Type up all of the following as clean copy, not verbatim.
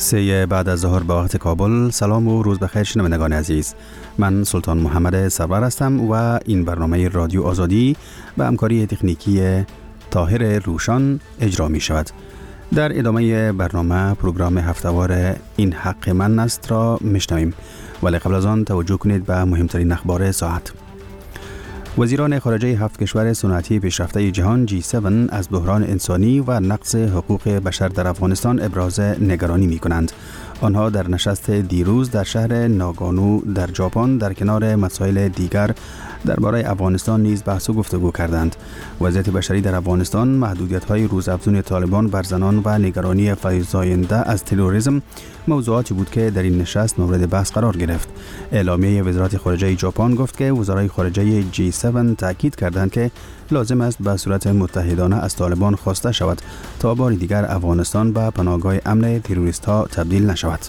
سه بعد از ظهر به وقت کابل. سلام و روز بخیر شنوندگان عزیز. من سلطان محمد سرور هستم و این برنامه رادیو آزادی به همکاری تکنیکی طاهر روشان اجرا می شود. در ادامه برنامه پروگرام هفتهوار این حق من است را میشنویم، ولی قبل از آن توجه کنید به مهمترین اخبار ساعت. وزیران خارجه 7 کشور صنعتی پیشرفته جهان G7 از بحران انسانی و نقض حقوق بشر در افغانستان ابراز نگرانی می کنند. آنها در نشست دیروز در شهر ناگانو در ژاپن در کنار مسائل دیگر درباره افغانستان نیز بحث و گفتگو کردند. وضعیت بشری در افغانستان، محدودیت‌های روزافزون طالبان بر زنان و نگرانی فزاینده از تروریسم موضوعاتی بود که در این نشست مورد بحث قرار گرفت. اعلامیه وزارت خارجه ژاپن گفت که وزرای خارجه G7 تاکید کردند که لازم است به صورت متحدانه از طالبان خواسته شود تا بار دیگر افغانستان به پناهگاه امن تروریست‌ها تبدیل نشود.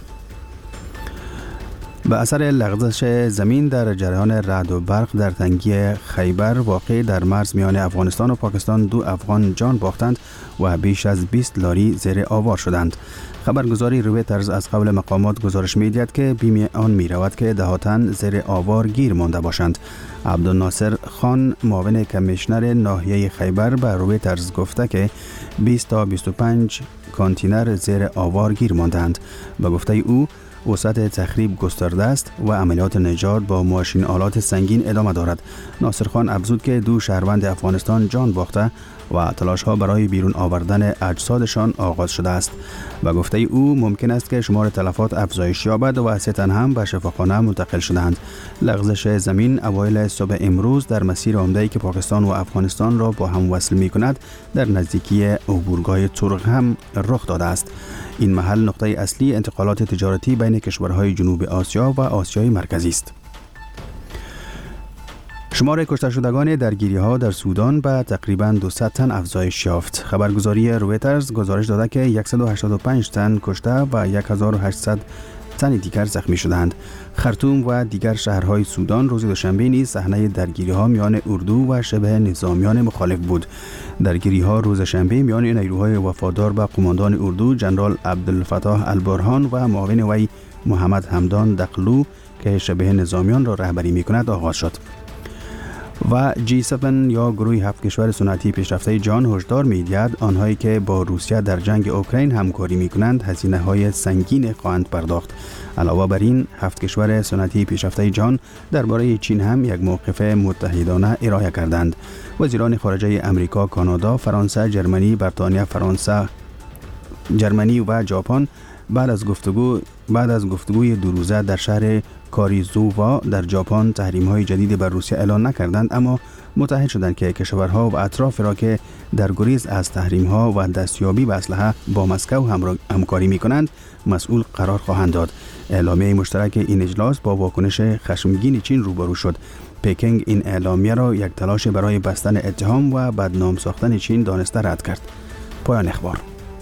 به اثر لغزش زمین در جریان رعد و برق در تنگی خیبر واقع در مرز میان افغانستان و پاکستان 2 افغان جان باختند و بیش از 20 لاری زیر آوار شدند. خبرگزاری رویترز از قبل مقامات گزارش می‌دهد که بیم آن می‌رود که دهاتن زیر آوار گیر مانده باشند. عبدالناصر خان، معاون کمیشنر ناحیه خیبر، به رویترز گفته که 20 تا 25 کانتینر زیر آوار گیر ماندند. به گفته او وسعت تخریب گسترده است و عملیات نجات با ماشین آلات سنگین ادامه دارد. ناصر خان افزود که 2 شهروند افغانستان جان باخته و تلاش ها برای بیرون آوردن اجسادشان آغاز شده است. به گفته او ممکن است که شمار تلفات افزایش یابد و 3 تن هم به شفاخانه منتقل شدند. لغزش زمین اوایل صبح امروز در مسیر عمده‌ای که پاکستان و افغانستان را با هم وصل می‌کند در نزدیکی عبورگاه ترغ هم رخ داده است. این محل نقطه اصلی انتقالات تجارتی بین کشورهای جنوب آسیا و آسیای مرکزی است. شمار کشته شدگان درگیری‌ها در سودان به تقریباً 200 تن افزایش یافت. خبرگزاری رویترز گزارش داده که 185 تن کشته و 1800 تن دیگر زخمی شدند. خرطوم و دیگر شهرهای سودان روز دوشنبه نیز صحنه درگیری‌ها میان اردو و شبه نظامیان مخالف بود. درگیری‌ها روز شنبه میان نیروهای وفادار به قماندان اردو جنرال عبدالفتاح البرهان و معاون وی محمد حمدان دقلو که شبه نظامیان را رهبری می‌کند آغاز شد. و G7 یا گروه 7 کشور صنعتی پیشرفته جهان هشدار می‌دهد آنهایی که با روسیه در جنگ اوکراین همکاری می‌کنند هزینه‌های سنگین خواهند پرداخت. علاوه بر این 7 کشور صنعتی پیشرفته جهان درباره چین هم یک موقف متحدانه ارائه کردند. وزیران خارجه امریکا، کانادا، فرانسه، جرمنی و ژاپن بعد از گفتگوی 2 روزه در شهر کاریزووا در ژاپن تحریم‌های جدید بر روسیه اعلان نکردند، اما متحد شدند که کشورها و اطراف را که در گریز از تحریم‌ها و دستیابی به اسلحه با مسکو همکاری می‌کنند مسئول قرار خواهند داد. اعلامیه مشترک این اجلاس با واکنش خشمگین چین روبرو شد. پکینگ این اعلامیه را یک تلاش برای بستن اتهام و بدنام ساختن چین دانسته رد کرد. پایان اخبار.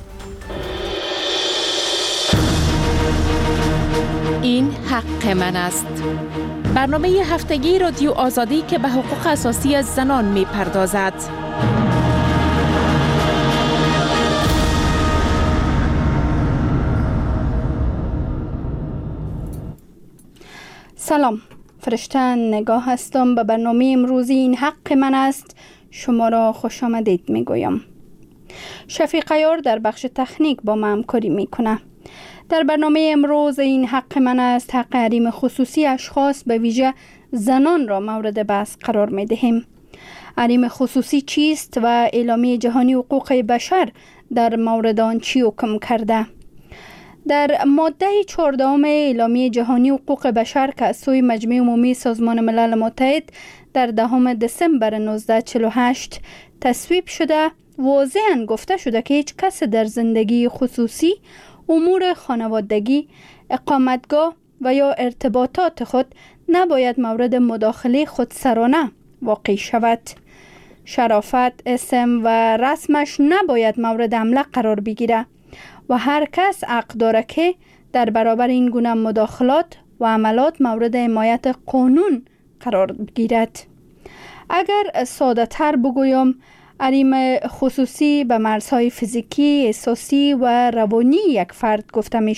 این حق من است. برنامه هفتگی رادیو آزادی که به حقوق اساسی زنان می پردازد. سلام، فرشته نگاه هستم. به برنامه امروزی این حق من است شما را خوش آمدید می گویم. شفیق عیار در بخش تکنیک با ما همکاری می کنه. در برنامه امروز این حق من است حق حریم خصوصی اشخاص به ویژه زنان را مورد بحث قرار می دهیم. حریم خصوصی چیست و اعلامیه جهانی حقوق بشر در مورد آن چی حکم کرده؟ در ماده 14 اعلامیه جهانی حقوق بشر که از سوی مجمع عمومی سازمان ملل متحد در 10 دسامبر 1948 تصویب شده، واضحاً گفته شده که هیچ کس در زندگی خصوصی، امور خانوادگی، اقامتگاه و یا ارتباطات خود نباید مورد مداخله خودسرانه واقع شود. شرافت، اسم و رسمش نباید مورد حمله قرار بگیره و هر کس حق داره که در برابر این گونه مداخلات و عملات مورد حمایت قانون قرار بگیرد. اگر ساده تر بگویم، حریم خصوصی به مرزهای فیزیکی، احساسی و روانی یک فرد گفته میشه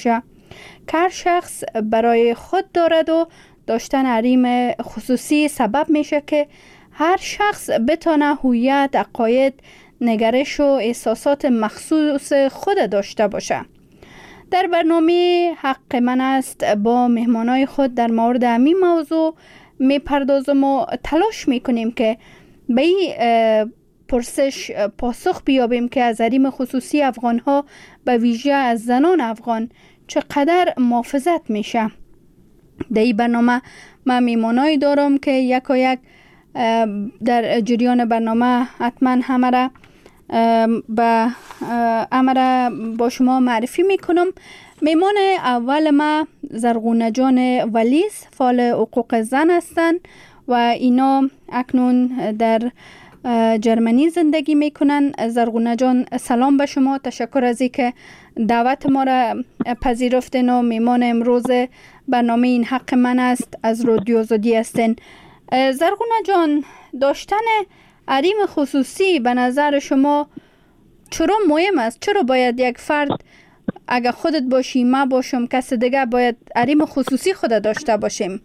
که هر شخص برای خود دارد و داشتن حریم خصوصی سبب میشه که هر شخص بتونه هویت، عقاید، نگرش و احساسات مخصوص خود داشته باشه. در برنامه حق من است با مهمانای خود در مورد همین موضوع میپردازم و تلاش میکنیم که به این پرسش پاسخ بیابیم که از حریم خصوصی افغان ها به ویژه از زنان افغان چقدر محافظت میشه. در این برنامه من میمانایی دارم که یک در جریان برنامه حتما همه با شما معرفی میکنم. میمان اول ما زرغونه جان ولیز، فعال حقوق زن هستند و اینا اکنون در جرمنی زندگی میکنن. زرغونه جان سلام به شما، تشکر از اینکه دعوت ما را پذیرفتین و میمان امروز برنامه این حق من است از رادیو آزادی هستین. زرغونه جان، داشتن حریم خصوصی به نظر شما چرا مهم است؟ چرا باید یک فرد، اگر خودت باشی، ما باشم، کس دیگه، باید حریم خصوصی خود داشته باشیم؟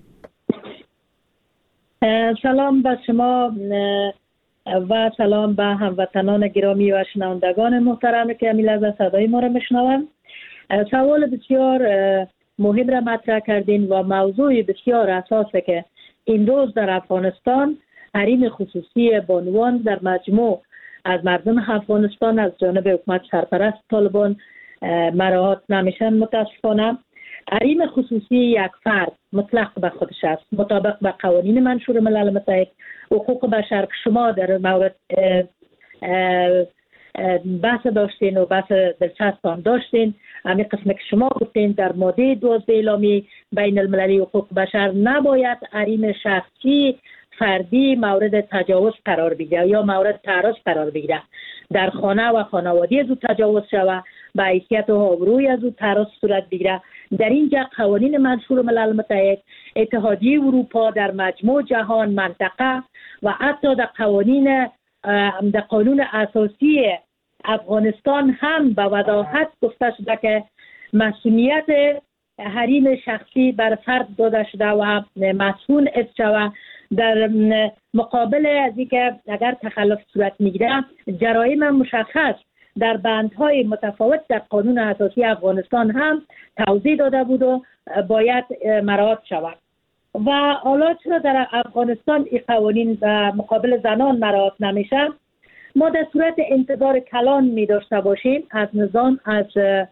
سلام به شما و سلام به هموطنان گرامی و شنوندگان محترم که امیل از صدای ما را میشنوند. سوال بسیار مهم را مطرح کردین و موضوع بسیار اساسه که این روز در افغانستان حریم خصوصی بانوان در مجموع از مردم افغانستان از جانب حکومت سرپرست طالبان مراعات نمیشن. متاسفانه حریم خصوصی یک فرد مطلق به خودش است، مطابق به قوانین منشور ملل متحد حقوق بشر که شما در مورد بحث داشتین و بحث دلچسب هم داشتین. همین قسم که شما گفتین در ماده 12 اعلامیه بین المللی حقوق بشر نباید حریم شخصی فردی مورد تجاوز قرار بگیره یا مورد تعرض قرار بگیره. در خانه و خانوادگی از او تجاوز شود، به حیثیت و آبروی از او تعرض صورت بگیره. در اینجا قوانین منشور ملل متحد، اتحادیه اروپا، در مجموع جهان، منطقه و حتی در قانون اساسی افغانستان هم به وضاحت گفته شده که مسئولیت حریم شخصی بر فرد داده شده و مسئول است شود. در مقابل از اینکه اگر تخلف صورت میگیره، جرایم مشخص در بندهای متفاوت در قانون اساسی افغانستان هم توضیح داده بود و باید مراعات شود. و حالا چرا در افغانستان این قوانین مقابل زنان مراعات نمیشه؟ ما در صورت انتظار کلان می داشته باشیم از نظام، از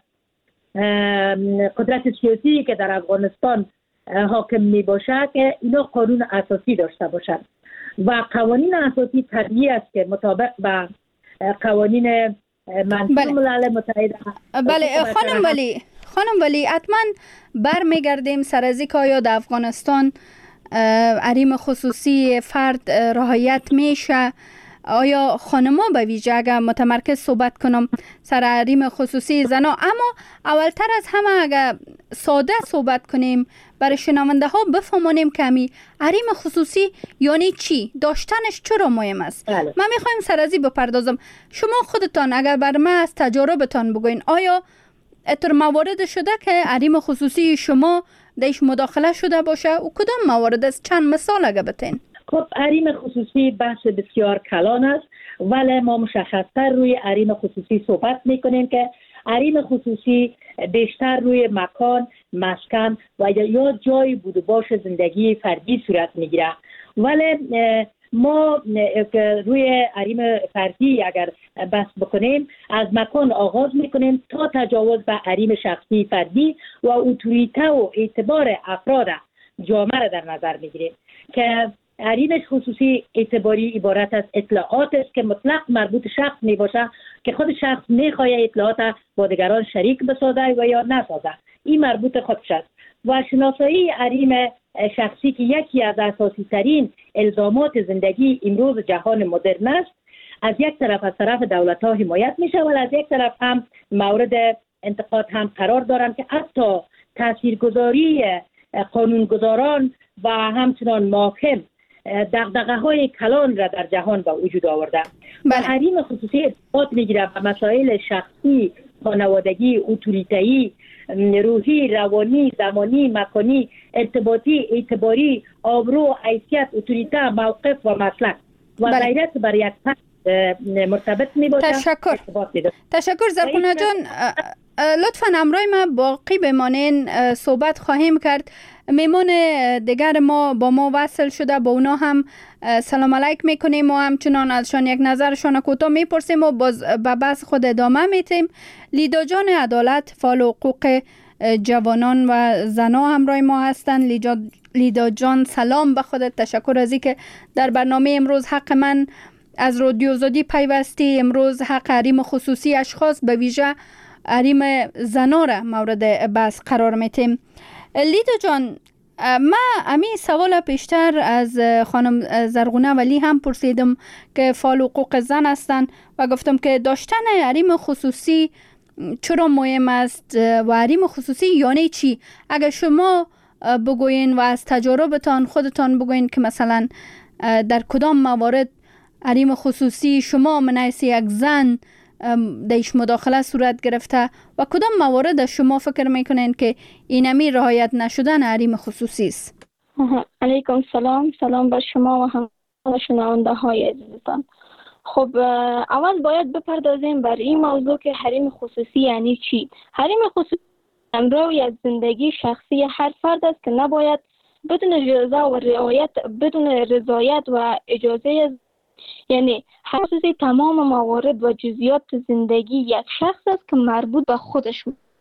قدرت سیاسی که در افغانستان حاکم می باشه که اینا قانون اساسی داشته باشند و قوانین اساسی طبیعی است که مطابق به قوانین منشور ملل متحد. بله خانم ولی حتما برمیگردیم سر از اینکه آیا در افغانستان حریم خصوصی فرد رعایت میشه؟ آیا خانما به ویژه، اگر متمرکز صحبت کنم سر حریم خصوصی زنا، اما اولتر از همه اگر ساده صحبت کنیم برای شنونده ها بفهمانیم که حریم خصوصی یعنی چی؟ داشتنش چرا مهم است؟ بله. من میخوایم سر از این بپردازم. شما خودتان اگر بر من از تجاربتان بگوین، آیا اتر موارد شده که حریم خصوصی شما دیش مداخله شده باشه و کدام موارد است؟ چند مثال اگر بتین. خب حریم خصوصی بحث بسیار کلان است، ولی ما مشخصتر روی حریم خصوصی صحبت میکنیم که حریم خصوصی بیشتر روی مکان، مسکن و یا جای بود و باش زندگی فردی صورت میگیره. ولی ما روی حریم فردی اگر بحث بکنیم، از مکان آغاز میکنیم تا تجاوز به حریم شخصی فردی و اتوریته و اعتبار افراد جامعه را در نظر میگیریم که حریم خصوصی اعتباری عبارت از اطلاعات است که مطلق مربوط شخص می باشه که خود شخص می خواهد اطلاعات با دیگران شریک بسازه و یا نسازه. این مربوط خودش است. و شناسایی حریم شخصی که یکی از اساسی ترین الزامات زندگی امروز جهان مدرن است، از یک طرف از طرف دولت ها حمایت می شود، از یک طرف هم مورد انتقاد هم قرار دارند که حتی تاثیرگذاری قانونگذاران و همچنان محاکم دغدغه های کلان را در جهان به وجود آورده. و حریم خصوصی ارتباط میگیره به مسائل شخصی خانوادگی، اتوریتایی، روحی، روانی، زمانی، مکانی، ارتباطی، اعتباری، آبرو، حیثیت، اتوریته، موقف و مسلک و غیرت بر یک فرد مرتبط می باشد. تشکر زرخونه جان. لطفا همراه ما باقی بمانین، صحبت خواهیم کرد. میمون دیگر ما با ما وصل شده، با اونا هم سلام علیک میکنیم و همچنان ازشان یک نظرشان کوتاه میپرسیم و باز به بحث خود ادامه میتیم. لیدا جان عدالت، فعال حقوق جوانان و زنا همراه ما هستند. لیدا جان سلام به خودت، تشکر از اینکه در برنامه امروز حق من از رادیو آزادی پیوستی. امروز حق حریم خصوصی اشخاص به ویژه حریم زنا را مورد بحث قرار میتیم. لیدا جان، ما امی سوال پیشتر از خانم زرغونه ولی هم پرسیدم که فعال حقوق زن هستند و گفتم که داشتن حریم خصوصی چرا مهم است و حریم خصوصی یعنی چی؟ اگر شما بگوین و از تجاربتان خودتان بگوین که مثلا در کدام موارد حریم خصوصی شما من حیث یک زن دیش مداخله صورت گرفته و کدام موارد شما فکر میکنین که اینمی رعایت نشدن حریم خصوصی است؟ علیکم سلام بر شما و هم شنونده های عزیزتان. خب اول باید بپردازیم بر این موضوع که حریم خصوصی یعنی چی. حریم خصوصی امر یک زندگی شخصی هر فرد است که نباید بدون اجازه و بدون رضایت و اجازه، یعنی خصوصی تمام موارد و جزئیات زندگی یک شخص است که مربوط به خودش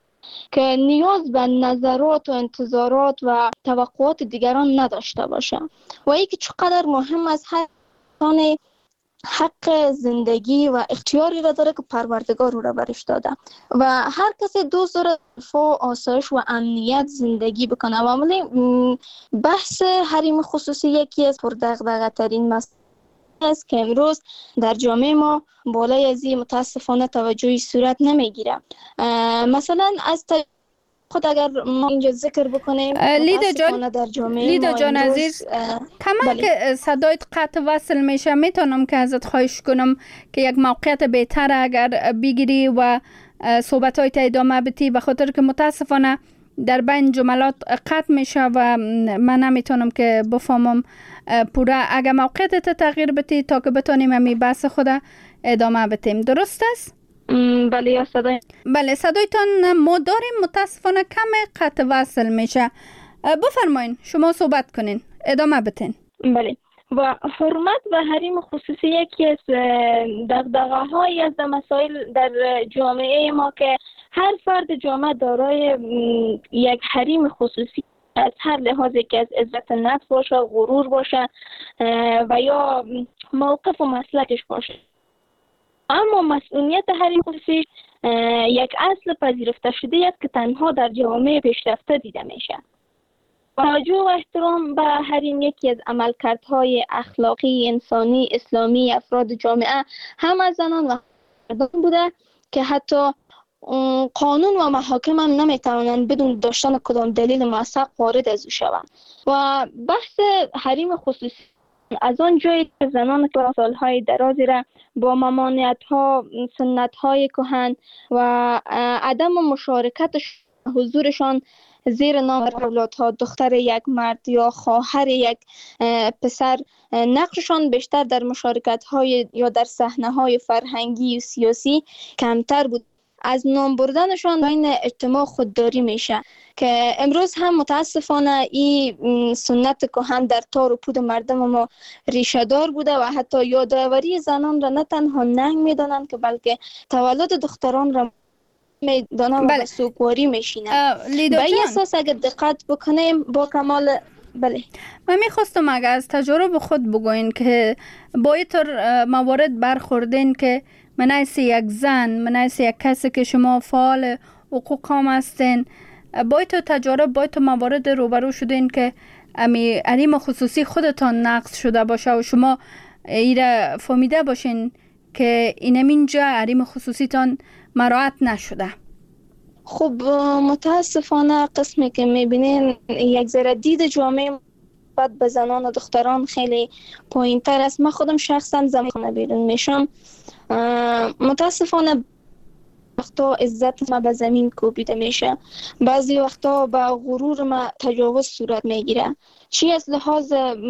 که نیاز به نظرات و انتظارات و توقعات دیگران نداشته باشه و اینکه چقدر مهم است هر انسان حق زندگی و اختیاری را داره که پروردگار او را برش داده و هر کسی دوست داره رفاه، آسایش و امنیت زندگی بکنه و عملی بحث حریم خصوصی یکی از پردغدغه ترین مسائل است که امروز در جامعه ما بالای از این متاسفانه توجهی صورت نمیگیره. مثلا از خود اگر ما اینجا ذکر بکنیم لیدا جان عزیز، کما که صدایت قطع وصل میشه، میتونم که ازت خواهش کنم که یک موقعیت بهتر اگر بگیری و صحبت‌هایت ادامه بدی، به خاطر که متاسفانه در بین جملات قطع میشه و من نمیتونم که بفهمم پورا. اگر موقعیت تغییر بدی تا که بتونیم همی بحث خود ادامه بدیم. درست است؟ بله صدایتان ما داریم، متاسفانه کم قطع وصل میشه. بفرمایین، شما صحبت کنین، ادامه بدین. بله. و حرمت و حریم خصوصی یکی از دغدغه‌های از مسائل در جامعه ما که هر فرد جامعه دارای یک حریم خصوصی از هر لحاظی که از عزت نفس باشه، غرور باشه و یا موقف و مسلکش باشه. اما مسئولیت حریم خصوصی یک اصل پذیرفته شده است که تنها در جامعه پیشرفته دیده میشه. توجه و احترام به حریم یکی از عملکردهای اخلاقی، انسانی، اسلامی افراد جامعه هم از زنان و مردان بوده که حتی قانون و محاکم هم نمیتوانند بدون داشتن کدام دلیل موثق وارد از او شوند. و بحث حریم خصوصی از آن جایی که زنان که سالهای درازی را با ممانعت‌ها، سنت‌های کهن و عدم مشارکت حضورشان زیر نام اولادها، دختر یک مرد یا خواهر یک پسر، نقششان بیشتر در مشارکت‌های یا در صحنه‌های فرهنگی و سیاسی کمتر بود. از نام بردنشان بین اجتماع خودداری میشه که امروز هم متاسفانه این سنت کهن در تار و پود مردم ما ریشه دار بوده و حتی یادآوری زنان را نه تنها ننگ میدانند که بلکه تولد دختران را میدانند و سوگواری میشینند. به این اساس اگر دقت بکنیم با کمال من میخواستم اگر از تجربه خود بگوین که با اینطور موارد برخوردین که من حیث یک زن، من حیث یک کسی که شما فعال حقوق هم هستین، با اینطور تجربه، با اینطور موارد روبرو شدین که حریم خصوصی خودتان نقض شده باشه و شما ایره فهمیده باشین که اینجا حریم خصوصیتان مراعات نشده. خب متاسفانه قسمی که میبینین یک ذره دید جامعه بعد به زنان و دختران خیلی پایین تر است. من خودم شخصا زمان بیرون میشم، متاسفانه وقتا عزت ما به زمین کوبیده میشه، بعضی وقتا به غرور ما تجاوز صورت میگیره، چی از لحاظ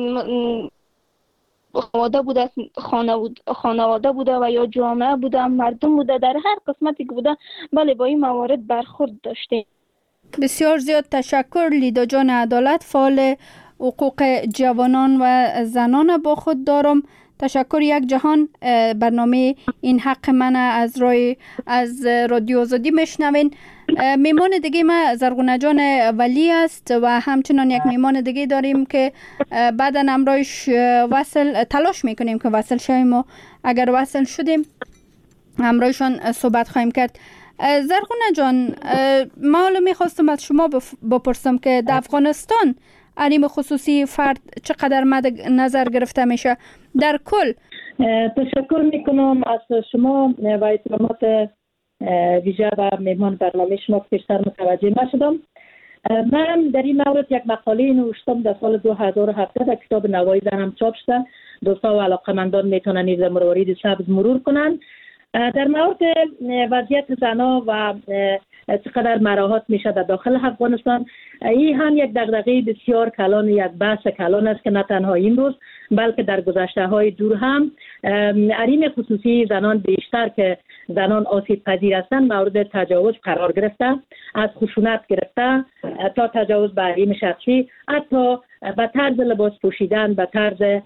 خانواده بوده و یا جامعه بوده، مردم بوده، در هر قسمتی که بوده بله با این موارد برخورد داشته. بسیار زیاد تشکر لیدا جان عدالت، فعال حقوق جوانان و زنان با خود دارم. تشکر یک جهان. برنامه این حق من از رادیو آزادی میشنوین. میمان دیگه ما زرغونه جان ولی است و همچنان یک میمان دیگه داریم که بعدا امروز تلاش میکنیم که وصل شویم و اگر وصل شدیم امروزشان صحبت خواهیم کرد. زرغونه جان، ما حالا میخواستم از شما بپرسم که در افغانستان حریم خصوصی فرد چقدر مد نظر گرفته میشه در کل؟ تشکر میکنم از شما و احترامات ویژه و مهمان برنامه شما که بیشتر متوجه نشدم. من در این مورد یک مقاله نوشتم در سال 2017 در کتاب نوای زنم چاپ شده. دوستا و علاقمندان میتونن این موارد سبز مرور کنن در مورد وضعیت زنها و چقدر مراحت میشه در داخل افغانستان. این هم یک دغدغه بسیار کلان، یک بحث کلان است که نه تنها این روز بلکه در گذشته های دور هم حریم خصوصی زنان بیشتر که زنان آسیب پذیر هستند مورد تجاوز قرار گرفته، از خشونت گرفته تا تجاوز به حریم شخصی، حتی به طرز لباس پوشیدن، به طرز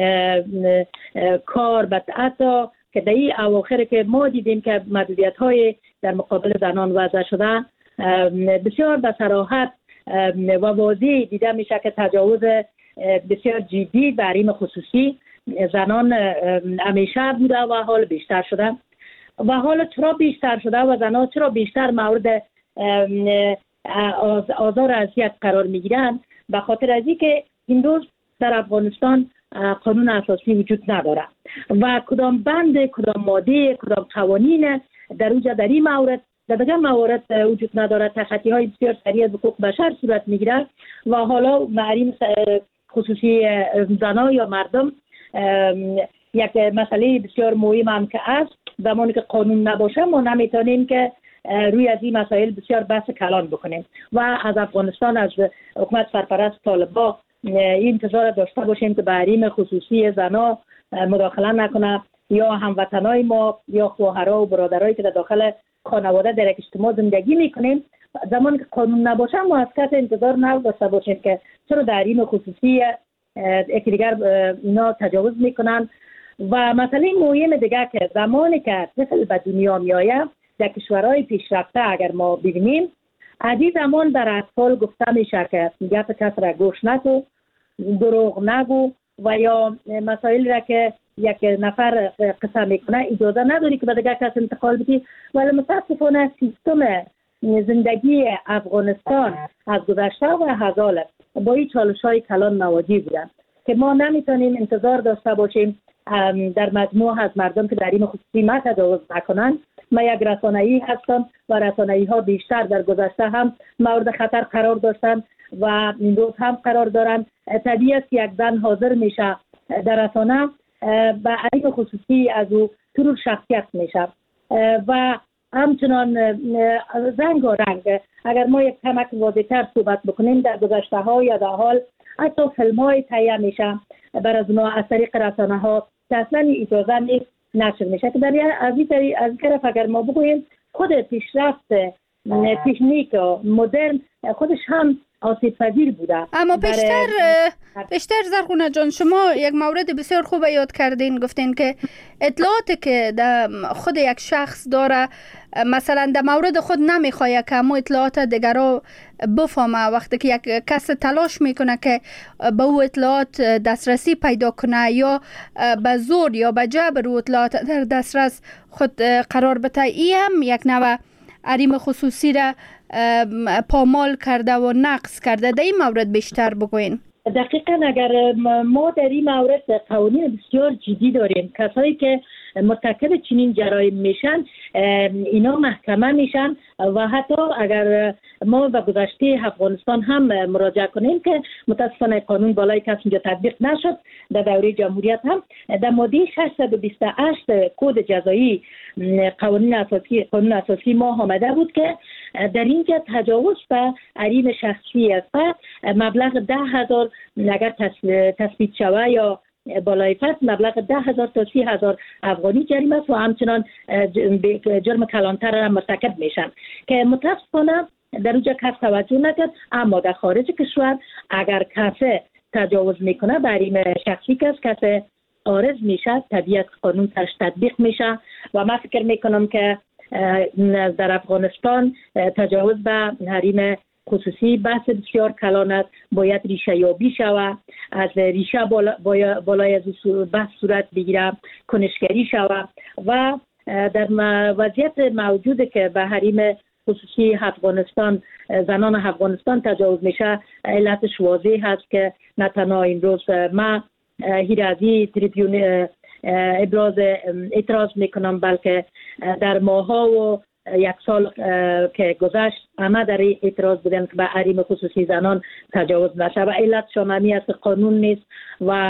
کار، حتی که در این اواخر که ما دیدیم که محدودیت های در مقابل زنان وضع شده بسیار به صراحت و واضح دیده میشه که تجاوز بسیار جدی به حریم خصوصی زنان همیشه بوده و حال بیشتر شده. و حالا چرا بیشتر شده و زنان چرا بیشتر مورد آزار و اذیت قرار میگیرن؟ به خاطر از اینکه این روز در افغانستان قانون اساسی وجود نداره و کدام بند، کدام ماده، کدام قوانین در این مورد در دیگر موارد وجود نداره. تخطی های بسیار سریع از حقوق بشر صورت میگیره و حالا حریم خصوصی زنان یا مردم یک مسئله بسیار مهم هم که است. زمانی که قانون نباشه ما نمیتونیم که روی از این مسائل بسیار بحث کلان بکنیم و از افغانستان، از حکومت سرپرست طالبان این انتظار داشته باشیم که به حریم خصوصی زنان مداخله نکنه یا هموطنای ما یا خواهرها و برادرایی که در داخل خانواده در یک اجتماع زندگی میکنیم. زمانی که قانون نباشه ما از کس انتظار نداشته باشیم که چرا در حریم خصوصی یکی دیگر اینا تجاوز میکنن. و مسئله مهم دیگه که زمانی که طفل به دنیا میآید در کشورهای پیشرفته اگر ما ببینیم از این زمان در اطفال گفته میشه که میگه کس را گوش نکو، دروغ نگو و یا مسائل را که یک نفر قصه میکنه اجازه نداری که به دیگر کس انتقال بدی. ولی متاسفانه سیستم زندگی افغانستان از گذشته و هزار با این چالش‌های کلان مواجه بودن که ما نمیتونیم انتظار داشته باشیم در مجموع از مردم که در حریم خصوصی ما تجاوز نکنن. ما یک رسانه‌ای هستم و رسانه‌ای‌ها بیشتر در گذشته هم مورد خطر قرار داشتن و این روز هم قرار دارن. طبیعی است یک زن حاضر میشه در رسانه به حریم خصوصی از او ترور شخصیت میشه و همچنان رنگ و رنگ. اگر ما یک کمک واضح‌تر صحبت بکنیم در گذشته ها یا در حال حتی فیلم های تهیه میشه بر از اونها از طریق رسانه ها که اصلا اجازه نیست نشر میشه که در از این طرف اگر ما بگوییم خود پیشرفت تکنیک و مدرن خودش هم آسیب پذیر بوده. اما بیشتر زرغونه جان شما یک مورد بسیار خوب یاد کردین، گفتین که اطلاعاتی که در خود یک شخص داره مثلا در مورد خود نمیخواد که اما اطلاعات دیگرها بفهمه. وقتی که یک کس تلاش میکنه که به او اطلاعات دسترسی پیدا کنه یا به زور یا به جبر او اطلاعات در دسترس خود قرار بده، این هم یک نوع حریم خصوصی را پامال کرده و نقض کرده. در این مورد بیشتر بگوین. دقیقاً اگر ما در این مورد قوانین بسیار جدی داریم، کسایی که مرتکب چنین جرایم میشن اینا محکمه میشن و حتی اگر ما به گذشته افغانستان هم مراجعه کنیم که متاسفانه قانون بالای کس اینجا تطبیق نشد، در دوره جمهوریت هم در ماده 628 کد جزایی قانون اساسی ما آمده بود که در اینجا تجاوز به حریم شخصی است مبلغ 10,000 اگر تثبیت شود یا بالای فصل مبلغ 10,000 تا 30,000 افغانی جریمه است و همچنان جرم کلانتر را مرتکب میشن که متاسفانه در اونجا کس توجه نکرد. اما در خارج کشور اگر کسی تجاوز میکنه به حریم شخصی کسی عارض میشه، طبیعت قانون ترش تطبیق میشه و من فکر میکنم که در افغانستان تجاوز به حریم خصوصی بحث بسیار کلان است، باید ریشه یابی شود، از ریشه بالای از بحث صورت بگیره، کنشگری شود و در وضعیت موجوده که به حریم خصوصی افغانستان زنان افغانستان تجاوز میشه، علتش واضح هست که نه تنها امروز ما هیرازی تریبیون ابراز اعتراض میکنم، بلکه در ماها و یک سال که گذشت همه در اعتراض بودن که به حریم خصوصی زنان تجاوز نشه و علت شاممی است قانون نیست و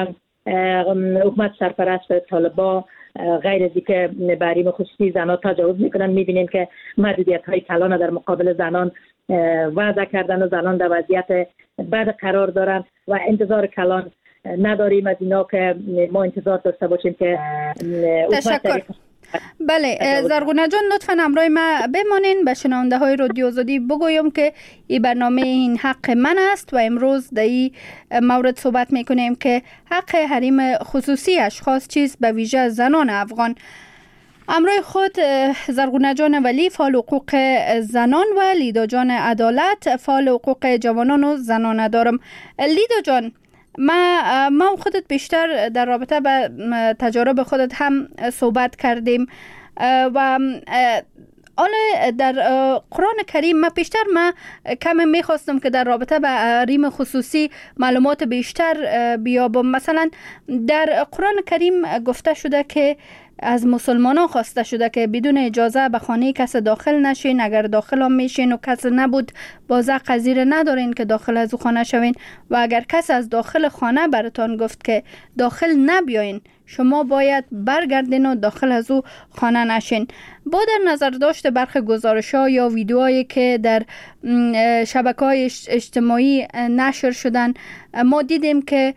حکومت سرپرست طالبان غیر از اینکه به حریم خصوصی زنان تجاوز میکنن میبینیم که محدودیت های کلان در مقابل زنان وضع کردن و زنان در وضعیت بد قرار دارن و انتظار کلان نداریم از اینا که ما انتظار داشته باشیم که تشکر. بله زرغونه جان لطفاً همراه ما بمانین. به شنونده های رادیو آزادی بگویم که این برنامه این حق من است و امروز در این مورد صحبت میکنیم که حق حریم خصوصی اشخاص چیست، به ویژه زنان افغان. همراه خود زرغونه جان ولی فعال حقوق زنان و لیدا جان عدالت فعال حقوق جوانان و زنانه دارم. لیدا جان، ما خودت بیشتر در رابطه به تجارب خودت هم صحبت کردیم و حالا در قرآن کریم ما کم میخواستم که در رابطه به حریم خصوصی معلومات بیشتر بیابم. مثلا در قرآن کریم گفته شده که از مسلمانان خواسته شده که بدون اجازه به خانه کس داخل نشین، اگر داخل هم میشین و کس نبود بازه قذیره ندارین که داخل از او خانه شوین و اگر کس از داخل خانه براتان گفت که داخل نبیاین شما باید برگردین و داخل از او خانه نشین. با در نظر داشت برخی گزارش‌ها یا ویدیوهایی که در شبکه‌های اجتماعی نشر شدن، ما دیدیم که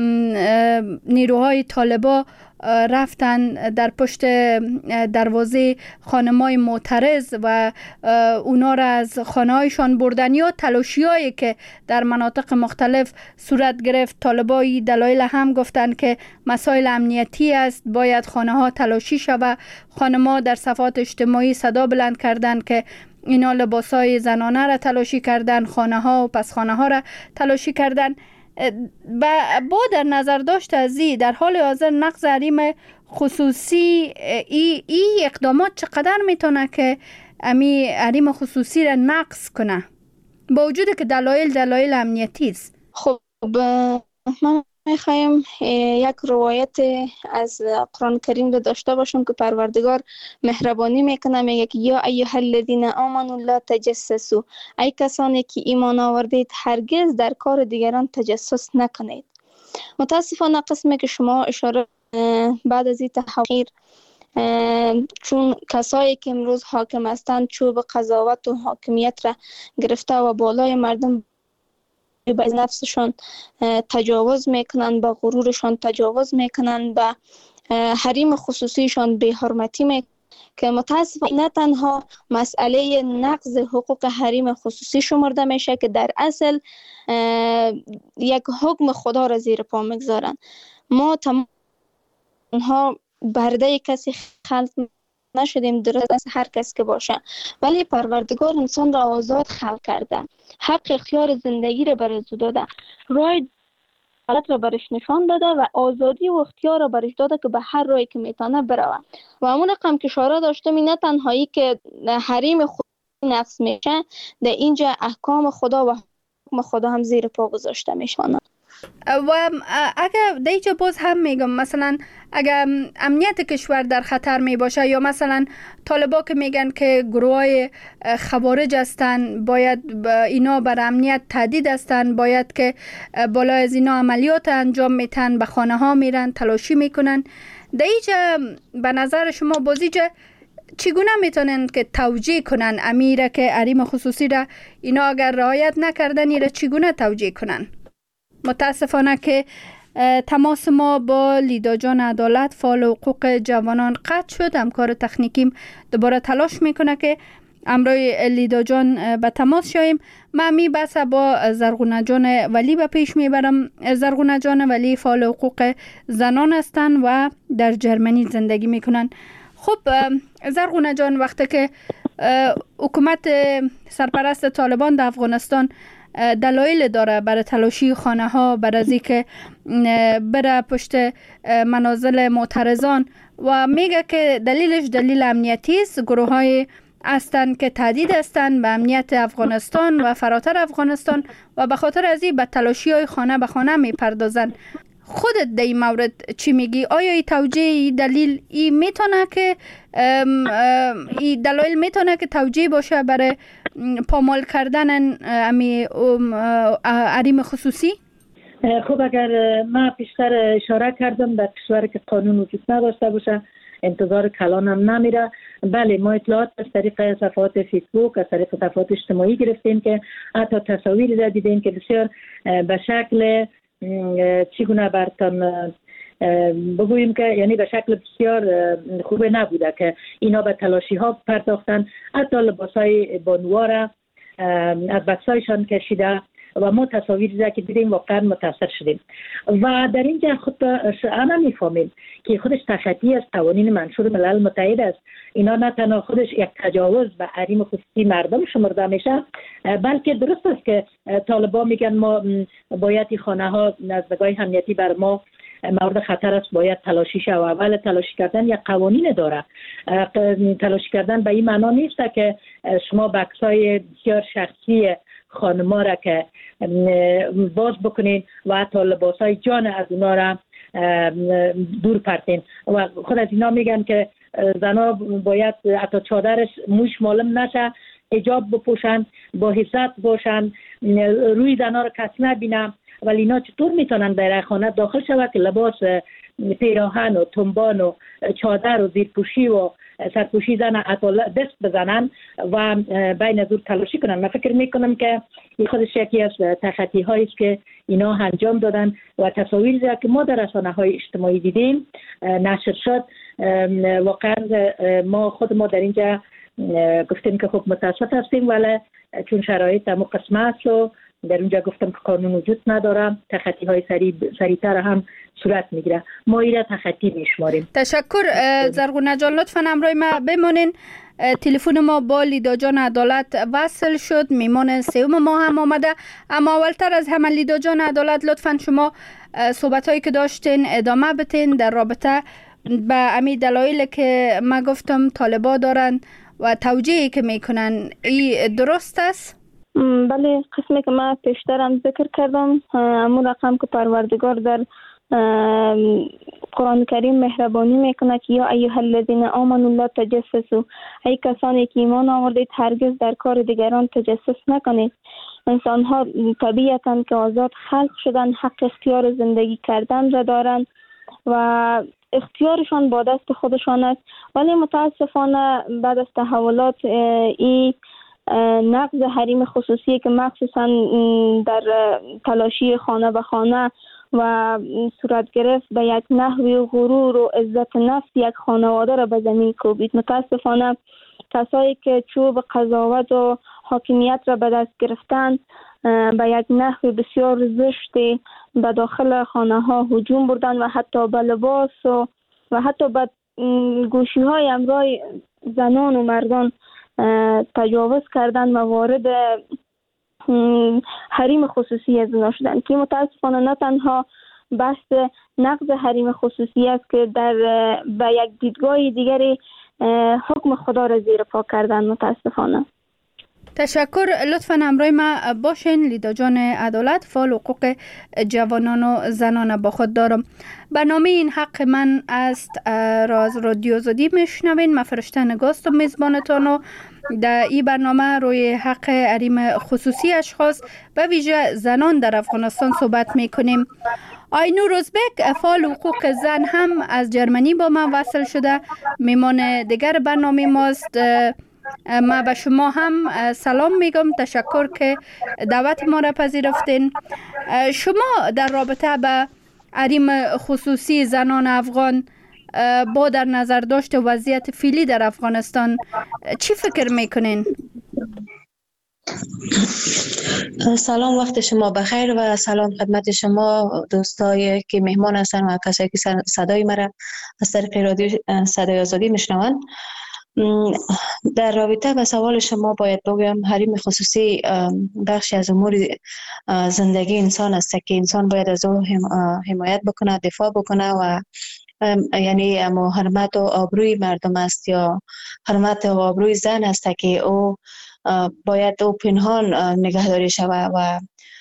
نیروهای طالبان رفتن در پشت دروازه خانم‌های معترض و اونا را از خانه‌هایشان بردن یا تلاشی‌هایی که در مناطق مختلف صورت گرفت. طالبای دلایل هم گفتن که مسائل امنیتی است، باید خانه‌ها تلاشی شود. خانم‌ها در صفحات اجتماعی صدا بلند کردند که اینا لباسای زنانه را تلاشی کردن، خانه‌ها و پس خانه‌ها را تلاشی کردن. با در نظر داشت از در حال حاضر نقض حریم خصوصی ای اقدامات چقدر میتونه که امی حریم خصوصی را نقض کنه با وجود که دلایل امنیتی است؟ خب من میخوایم یک روایت از قرآن کریم رو داشته باشم که پروردگار مهربانی میکنه، میگه که یا ایها الذین آمنوا لا تجسسوا، ای کسانی که ایمان آوردید هرگز در کار دیگران تجسس نکنید. متاسفانه قسمی که شما اشاره بعد از این تحقیر، چون کسایی که امروز حاکم هستند چوب قضاوت و حاکمیت را گرفته و بالای مردم به نفسشان تجاوز میکنن، به غرورشان تجاوز میکنن، به حریم خصوصیشان بی حرمتی میکنن که متاسفانه نه تنها مسئله نقض حقوق حریم خصوصی شمرده میشه که در اصل یک حکم خدا را زیر پا میگذارن. ما تمامها برده کسی خلق نشدیم، درست از هر کس که باشه، ولی پروردگار انسان را آزاد خلق کرده، حق اختیار زندگی را برش داده، راه حالت را برش نشان داده و آزادی و اختیار را برش داده که به هر راهی که میتونه بروه. و همون رقم که اشاره داشتم نه تنهایی که حریم خدا نقض میشه، در اینجا احکام خدا و حکم خدا هم زیر پا گذاشته میشن. و اگر دیگه باز هم میگم مثلا اگر امنیت کشور در خطر می باشه یا مثلا طالبا که میگن که گروه خوارج هستن، باید اینا بر امنیت تهدید هستن، باید که بالا از اینا عملیات انجام میتن، به خانه ها میرن، تلاشی میکنن. دیگه به نظر شما بازیجه چگونه میتونن که توجیه کنن امیره که حریم خصوصی را اینا اگر رعایت نکردن ایره چگونه توجیه کنن؟ متاسفانه که تماس ما با لیدا جان عدالت فعال حقوق جوانان قطع شد. همکار تکنیکیم دوباره تلاش میکنه که امروی لیدا جان به تماس شویم. من می بس با زرغونه جان ولی به پیش میبرم. زرغونه جان ولی فعال حقوق زنان هستن و در جرمنی زندگی میکنن. خب زرغونه جان، وقتی که حکومت سرپرست طالبان در افغانستان دلایل داره برای تلاشی خانه ها، برای از اینکه بره پشت منازل معترضان و میگه که دلیلش دلیل امنیتی است، گروه های هستند که تهدید هستند به امنیت افغانستان و فراتر افغانستان و به خاطر از این به تلاشی های خانه به خانه میپردازن. خودت در این مورد چی میگی؟ آیا این توجیه دلیل این میتونه که این دلایل میتونه که توجیه باشه برای پامال کردن حریم خصوصی؟ خب اگر من پیشتر اشاره کردم در کشور که قانون وجود نداشته باشه انتظار کلان هم نمیره. بله، ما اطلاعات از طریق صفحات فیسبوک، از طریق صفحات اجتماعی گرفتیم که حتی تصاویری را دیدیم که بسیار به شکل چگونه برتان بگوییم که یعنی به شکل بسیار خوبه نبوده که اینا به تلاشی ها پرداختن، حتی لباسای بانوها را از بکسایشان کشیده و ما تصاویری که دیدیم واقعا متاثر شدیم و در اینجا خود همه میفهمیم که خودش تخطی از قوانین منشور ملل متحد است. اینا نه تنها خودش یک تجاوز به حریم خصوصی مردم شمرده میشه، بلکه درست است که طالبا میگن ما باید این خانه ها از نگاه امنیتی بر ما مورد خطر است، باید تلاشی شود. اول تلاشی کردن یک قوانین داره. تلاشی کردن به این معنا نیست که شما بکسای بسیار شخصی خانما را که باز بکنین و حتی لباسای جان از اونا را دور پرتین و خود از اینا میگن که زنا باید حتی چادرش موش معلوم نشه، حجاب بپوشن، با حفظت باشن، روی زنا را کس نبینه. ولی اینا چطور میتونن در خانه داخل شود که لباس پیراهن و تنبان و چادر و زیرپوشی و سرپوشی زن دست بزنن و بین دور تلاشی کنن؟ من فکر میکنم که این خودش یکی از تخطی هایی است که اینا انجام دادن و تصاویری که ما در رسانه‌های اجتماعی دیدیم نشر شد. واقعا ما خود ما در اینجا گفتیم که خب متاسف هستیم، ولی چون شرایط همون قسمه است و در اونجا گفتم که قانون وجود نداره، تخطی های سریعتر هم صورت میگیره. ما ایره تخطی میشماریم. تشکر زرغونه جان، لطفا همراه ما بمانین. تلفن ما با لیدا جان عدالت وصل شد، میمان سوم ما هم آمده. اما اولتر از همه لیدا جان عدالت، لطفا شما صحبت هایی که داشتین ادامه بتین در رابطه به امی دلایلی که ما گفتم طالبا دارن و توجیهی که میکنن، ای درست است؟ بله، قسمی که من پیشترم ذکر کردم، همون رقم که پروردگار در قرآن کریم مهربانی میکنه که یا ایها الذین آمنوا لا تجسسوا، ای کسانی که ایمان آوردید هرگز در کار دیگران تجسس نکنید. انسان ها طبیعتاً که آزاد خلق شدن، حق اختیار زندگی کردن را دارند و اختیارشان با دست خودشان است، ولی متاسفانه بعد از تحولات این نقض حریم خصوصی که مخصوصا در تلاشی خانه به خانه و صورت گرفت به یک نحوی غرور و عزت نفس یک خانواده را به زمین کوبید. متاسفانه کسایی که چوب قضاوت و حاکمیت را به دست گرفتند به یک نحو بسیار زشتی به داخل خانه ها هجوم بردند و حتی به لباس و حتی به گوشی های امراه زنان و مردان تجاوز کردن و وارد حریم خصوصی از اونا شدن که متاسفانه نه تنها بحث نقض حریم خصوصی است که به یک دیدگاه دیگری حکم خدا را زیر پا کردن. متاسفانه تشکر. لطفاً همراه ما باشین. لیدا جان عدالت، فعال حقوق جوانان و زنان با خود دارم. برنامه این حق من است راز رادیو آزادی میشنوین. من فرشته نگاست و میزبانتان و در این برنامه روی حق حریم خصوصی اشخاص و ویژه زنان در افغانستان صحبت میکنیم. آینور ازبک، فعال حقوق زن، هم از جرمنی با من وصل شده، میمان دیگر برنامه ماست. ما به شما هم سلام میگم. تشکر که دعوت ما را پذیرفتین. شما در رابطه به حریم خصوصی زنان افغان با در نظر داشت وضعیت فعلی در افغانستان چی فکر میکنین؟ سلام، وقت شما بخیر و سلام خدمت شما دوستایی که مهمان هستن و کسایی که صدای مرا از طریق رادیو صدای آزادی میشنوند. در رابطه با سوال شما باید بگویم حریم خصوصی بخشی از امور زندگی انسان است که انسان باید از او حمایت بکنه، دفاع بکنه و یعنی حرمت و آبروی مردم است یا حرمت و آبروی زن است که او باید او پنهان نگهداری شود و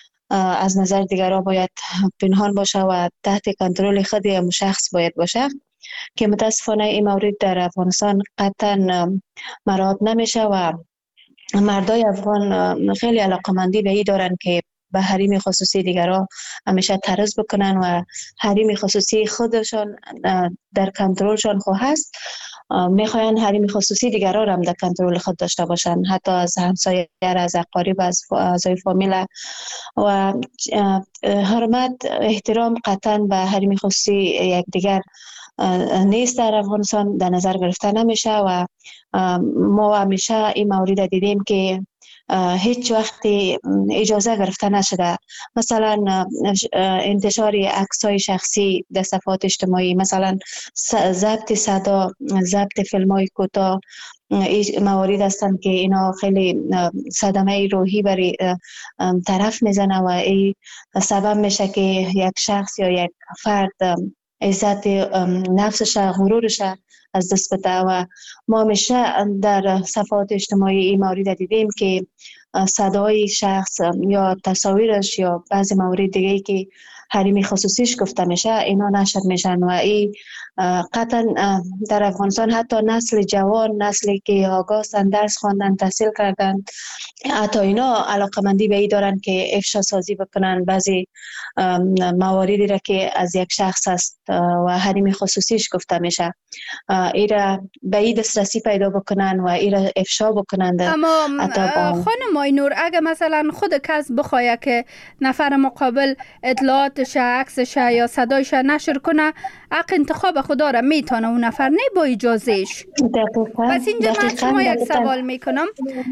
از نظر دیگران باید پنهان باشه و تحت کنترل خود هم شخص باید باشه که متاسفانه این مورد در افغانستان قطعا مراعات نمیشه و مردای افغان خیلی علاقمندی به این دارن که به حریم خصوصی دیگران همیشه تعرض بکنن و حریم خصوصی خودشان در کنترلشان خو هست، میخواین حریم خصوصی دیگران هم در کنترل خود داشته باشن، حتی از همسایه، از اقارب، از اعضای فامیل. و حرمت، احترام قطعا به حریم خصوصی یکدیگر نیست در افغانستان در نظر گرفته نمیشه و ما همیشه این مورد دیدیم که هیچ وقتی اجازه گرفته نشده. مثلا انتشار عکس‌های شخصی در صفحات اجتماعی، مثلا ضبط صدا، ضبط فیلم‌های کوتاه، موارد هستند که اینا خیلی صدمه روحی برای طرف میزنه و این سبب میشه که یک شخص یا یک فرد عزت نفسش، غرورش از دست بده. و ما همیشه در صفحات اجتماعی این مورد دیدیم که صدای شخص یا تصاویرش یا بعضی موارد دیگه که حریم خصوصیش گفته میشه اینا نشر میشن و این قطعا در افغانستان حتی نسل جوان، نسلی که آگاهن، درس خواندن، تحصیل کردن، حتی اینا علاقمندی به این دارن که افشا سازی بکنن بعضی مواردی را که از یک شخص است و حریم خصوصیش گفته میشه، ایرا به این دسترسی پیدا بکنن و ایرا افشا بکنن. اما خانم آینور، اگه مثلا خود کس بخواه که نفر مقابل اطلاعاتش، عکسش یا صدایش نشر کنه، حق انتخاب خدا را میتونه اون نفر، نه با اجازهش. پس اینجا من شما یک سوال میکنم.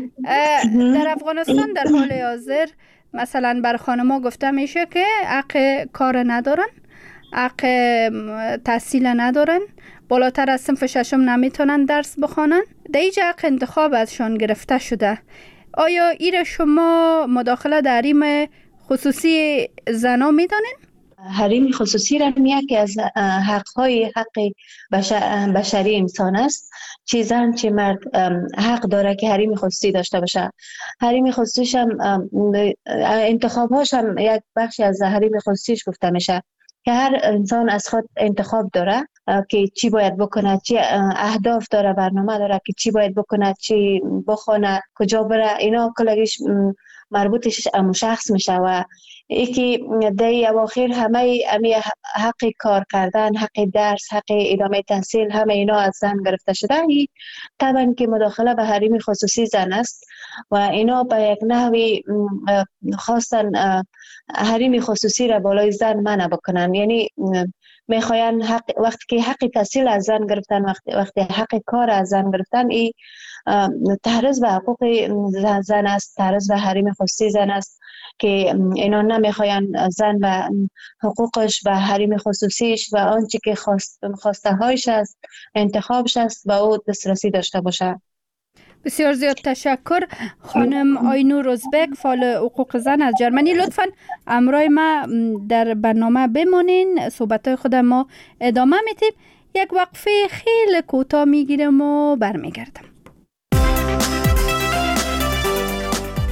در افغانستان در حال حاضر مثلا بر خانما گفته میشه که حق کار ندارن، حق تحصیل ندارن، بالاتر از صنف ششم نمیتونن درس بخوانن، در اینجا حق انتخاب ازشان گرفته شده. آیا ایره شما مداخله در حریم خصوصی زنا میدانین؟ حریم خصوصی را یکی از حق‌های حق بشری انسان است. چه زن چه مرد حق داره که حریم خصوصی داشته باشه. حریم خصوصیش هم انتخاب‌هاش هم یک بخشی از حریم خصوصیش گفته میشه که هر انسان از خود انتخاب داره که چی باید بکنه، چی اهداف داره، برنامه داره که چی باید بکنه، چی بخونه، کجا بره. اینا کلگیش مربوطش شخص میشه و یکی در اواخر همه حق کار کردن، حق درس، حق ادامه تحصیل، همه اینا از زن گرفته شده. این طبعا که مداخله به حریم خصوصی زن است و اینا به یک نحوی خواستن حریم خصوصی را بالای زن منع بکنن. یعنی میخواین وقتی که حق تحصیل از زن گرفتن، وقتی حق کار از زن گرفتن، این تعرض به حقوق زن است، تعرض به حریم خصوصی زن است که اینا نمیخواین زن و حقوقش و حریم خصوصیش و آنچه که خواسته هایش است، انتخابش است و او دسترسی داشته باشه. بسیار زیاد تشکر. خانم آینور ازبک، فعال حقوق زن از جرمنی، لطفاً همراه ما در برنامه بمانین. صحبت خود ما ادامه میدیم. یک وقفه خیلی کوتاه میگیرم و برمیگردم.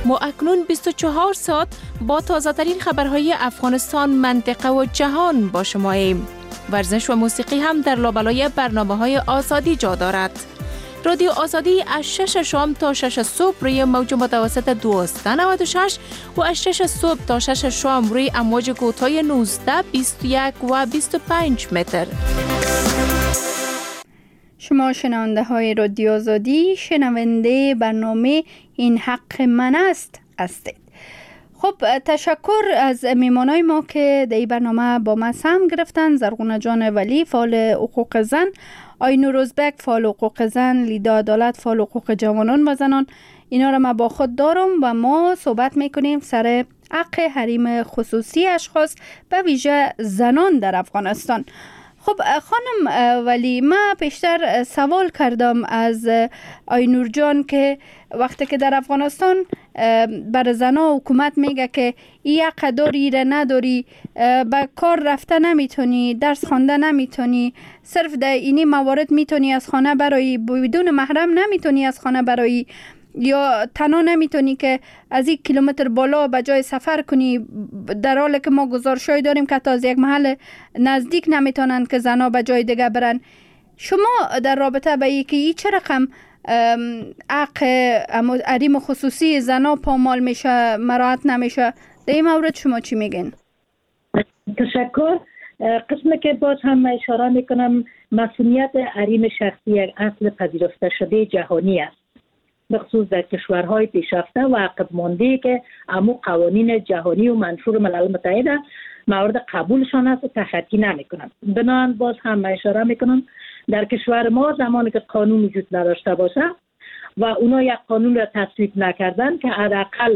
ما اکنون 24 ساعت با تازه ترین خبرهای افغانستان، منطقه و جهان با شماییم. ورزش و موسیقی هم در لابلای برنامه‌های آزادی جا دارد. رادیو آزادی از 6 شام تا 6 صبح روی موج متوسط 1296 و از 6 صبح تا 6 شام روی امواج کوتاه 19، 21 و 25 متر. شما شنونده های رادیو آزادی، شنونده برنامه این حق من است هستید. خب تشکر از میمانای ما که در این برنامه با ما سهم گرفتن. زرغونه جان ولی فعال حقوق زن، آینور ازبک فعال حقوق زن، لیدا عدالت فعال حقوق جوانان و زنان. اینا را ما با خود دارم و ما صحبت میکنیم سر حق حریم خصوصی اشخاص به ویژه زنان در افغانستان. خب خانم ولی، ما پیشتر سوال کردم از آینور جان که وقتی که در افغانستان بر زنها حکومت میگه که این حق داری را نداری، به کار رفته نمیتونی، درس خوانده نمیتونی، صرف در اینی موارد میتونی از خانه برایی، بدون محرم نمیتونی از خانه برایی، یا تنها نمیتونی که از 1 کیلومتر بالا به جای سفر کنی، در حالی که ما گزارشای داریم که تا از یک محل نزدیک نمیتونن که زنها به جای دیگه برن. شما در رابطه به این چه رقم حق حریم خصوصی زنها پامال میشه، مراعات نمیشه، در این مورد شما چی میگین؟ تشکر. قسمی که باز هم اشاره میکنم، مسئولیت حریم شخصی یک اصل پذیرفته شده جهانی است، بخصوص در کشورهای پیشرفته و عقب مانده که امو قوانین جهانی و منشور ملل متحد مورد قبولشان است و تخطی نمیکنند. بنابراین باز هم اشاره میکنم در کشور ما زمانی که قانون وجود نداشته باشه و اونا یک قانون را تصویب نکردن که حداقل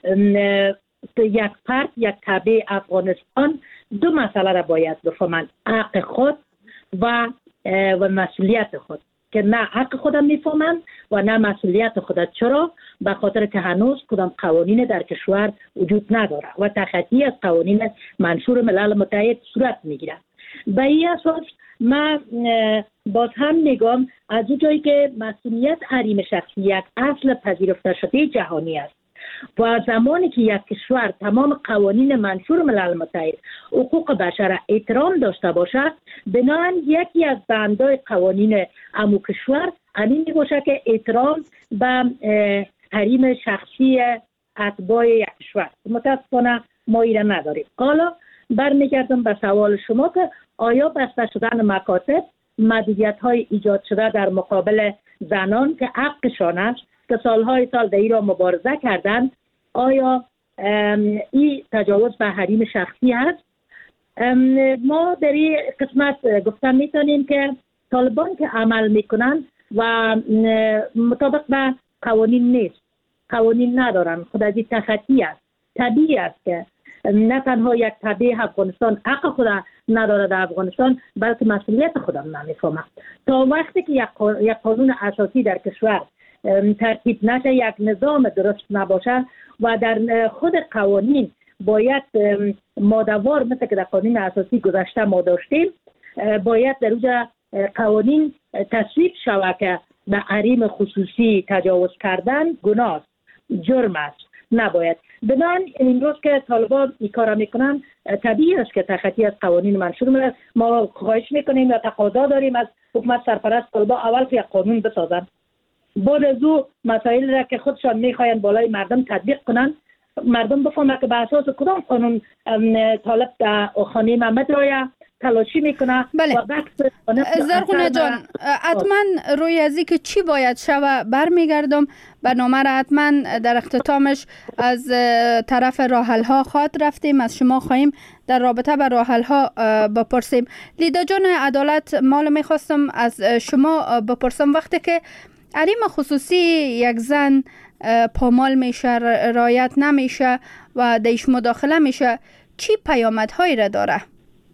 یک فرد، یک تبع افغانستان 2 مسئله را باید بفهمند: حق خود و مسئولیت خود، که نه حق خودم میفهمند و نه مسئولیت خودت. چرا؟ به خاطر که هنوز کدام قوانین در کشور وجود نداره و تخطی از قوانین منشور ملل متحد صورت میگیره. به این اساس من باز هم میگم از اون جایی که مسئولیت حریم شخصی یک اصل پذیرفته شده جهانی است و زمانی که یک کشور تمام قوانین منشور ملل متحد حقوق بشر احترام داشته باشد، بنابراین یکی از بندهای قوانین امو کشور همین میباشه که احترام به حریم شخصی اتباع یک کشور. متاسفانه ما ایره نداریم. حالا برمیگردم به سوال شما که آیا بسته شدن مکاتب، محدودیت های ایجاد شده در مقابل زنان که حقشان است که سالهای سال در ایران مبارزه کردن، آیا این تجاوز به حریم شخصی هست؟ ما در این قسمت گفتن میتونیم که طالبان که عمل میکنن و مطابق به قوانین نیست، قوانین ندارن، خود از این تخطی است. طبیعی است که نه تنها یک تبع افغانستان حق خود نداره در افغانستان، بلکه مسئولیت خودم نمیفهمه. تا وقتی که یک قانون اساسی در کشور ترتیب نشه، یک نظام درست نباشه و در خود قوانین باید ماده‌وار مثل که در قانون اساسی گذشته ما داشتیم، باید در اوجه قوانین تصویب شود که به حریم خصوصی تجاوز کردن گناه است، جرم است، نباید. بنابراین این روز که طالبان این کار میکنن، طبیعی است که تخطی از قوانین منشور میشه. ما خواهش میکنیم و تقاضا داریم از حکومت سرپرست طالبان اول که یک قانون بسازن، بعد از او مسائل را که خودشان میخواین بالای مردم تطبیق کنن، مردم بفهمن که به اساس کدام قانون طالب در خانه محمد رایا تلاشی میکنه. بله. زرغونه جان، حتما روی ازی که چی باید شوه برمیگردم. برنامه را حتما در اختتامش از طرف راحل ها خواهد رفتیم، از شما خواهیم در رابطه با راحل ها بپرسیم. لیدا جان عدالت، مال میخواستم از شما بپرسم، وقتی که حریم خصوصی یک زن پامال میشه، رعایت نمیشه و دیش مداخله میشه، چی پیامدهایی را داره؟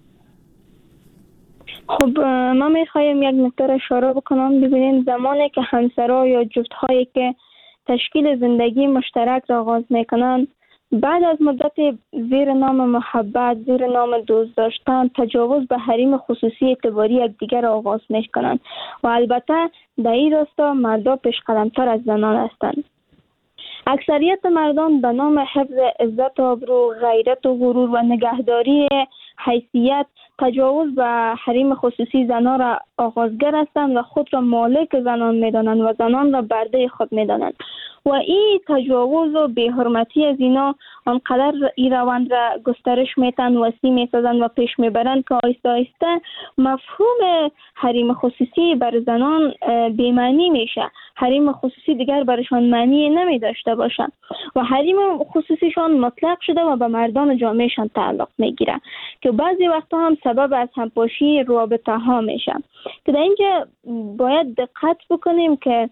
خب ما میخوایم یک نکته اشاره بکنم. ببینید زمانی که همسرها یا جفتهایی که تشکیل زندگی مشترک را آغاز میکنن، بعد از مدت زیر نام محبت، زیر نام دوست داشتن، تجاوز به حریم خصوصی اعتباری یکدیگر را آغاز میکنن و البته در این راستا مردا پیش قدمتر از زنان هستند. اکثریت مردان به نام حفظ عزت و آبرو، غیرت و غرور و نگهداری حیثیت تجاوز به حریم خصوصی زنان را آغازگر هستند و خود را مالک زنان می‌دانند و زنان را برده خود می‌دانند و این تجاوز و بی‌حرمتی از اینا آنقدر این روند را گسترش میتن، وسیع میسازند و پیش میبرند که آهسته آهسته مفهوم حریم خصوصی بر زنان بی‌معنی میشه. حریم خصوصی دیگر برشان معنی نمی داشته باشه و حریم خصوصیشان مطلق شده و به مردان جامعهشان تعلق میگیره که بعضی وقتا هم سبب از همپاشی رابطه ها میشه. که در اینجا باید دقت بکنیم که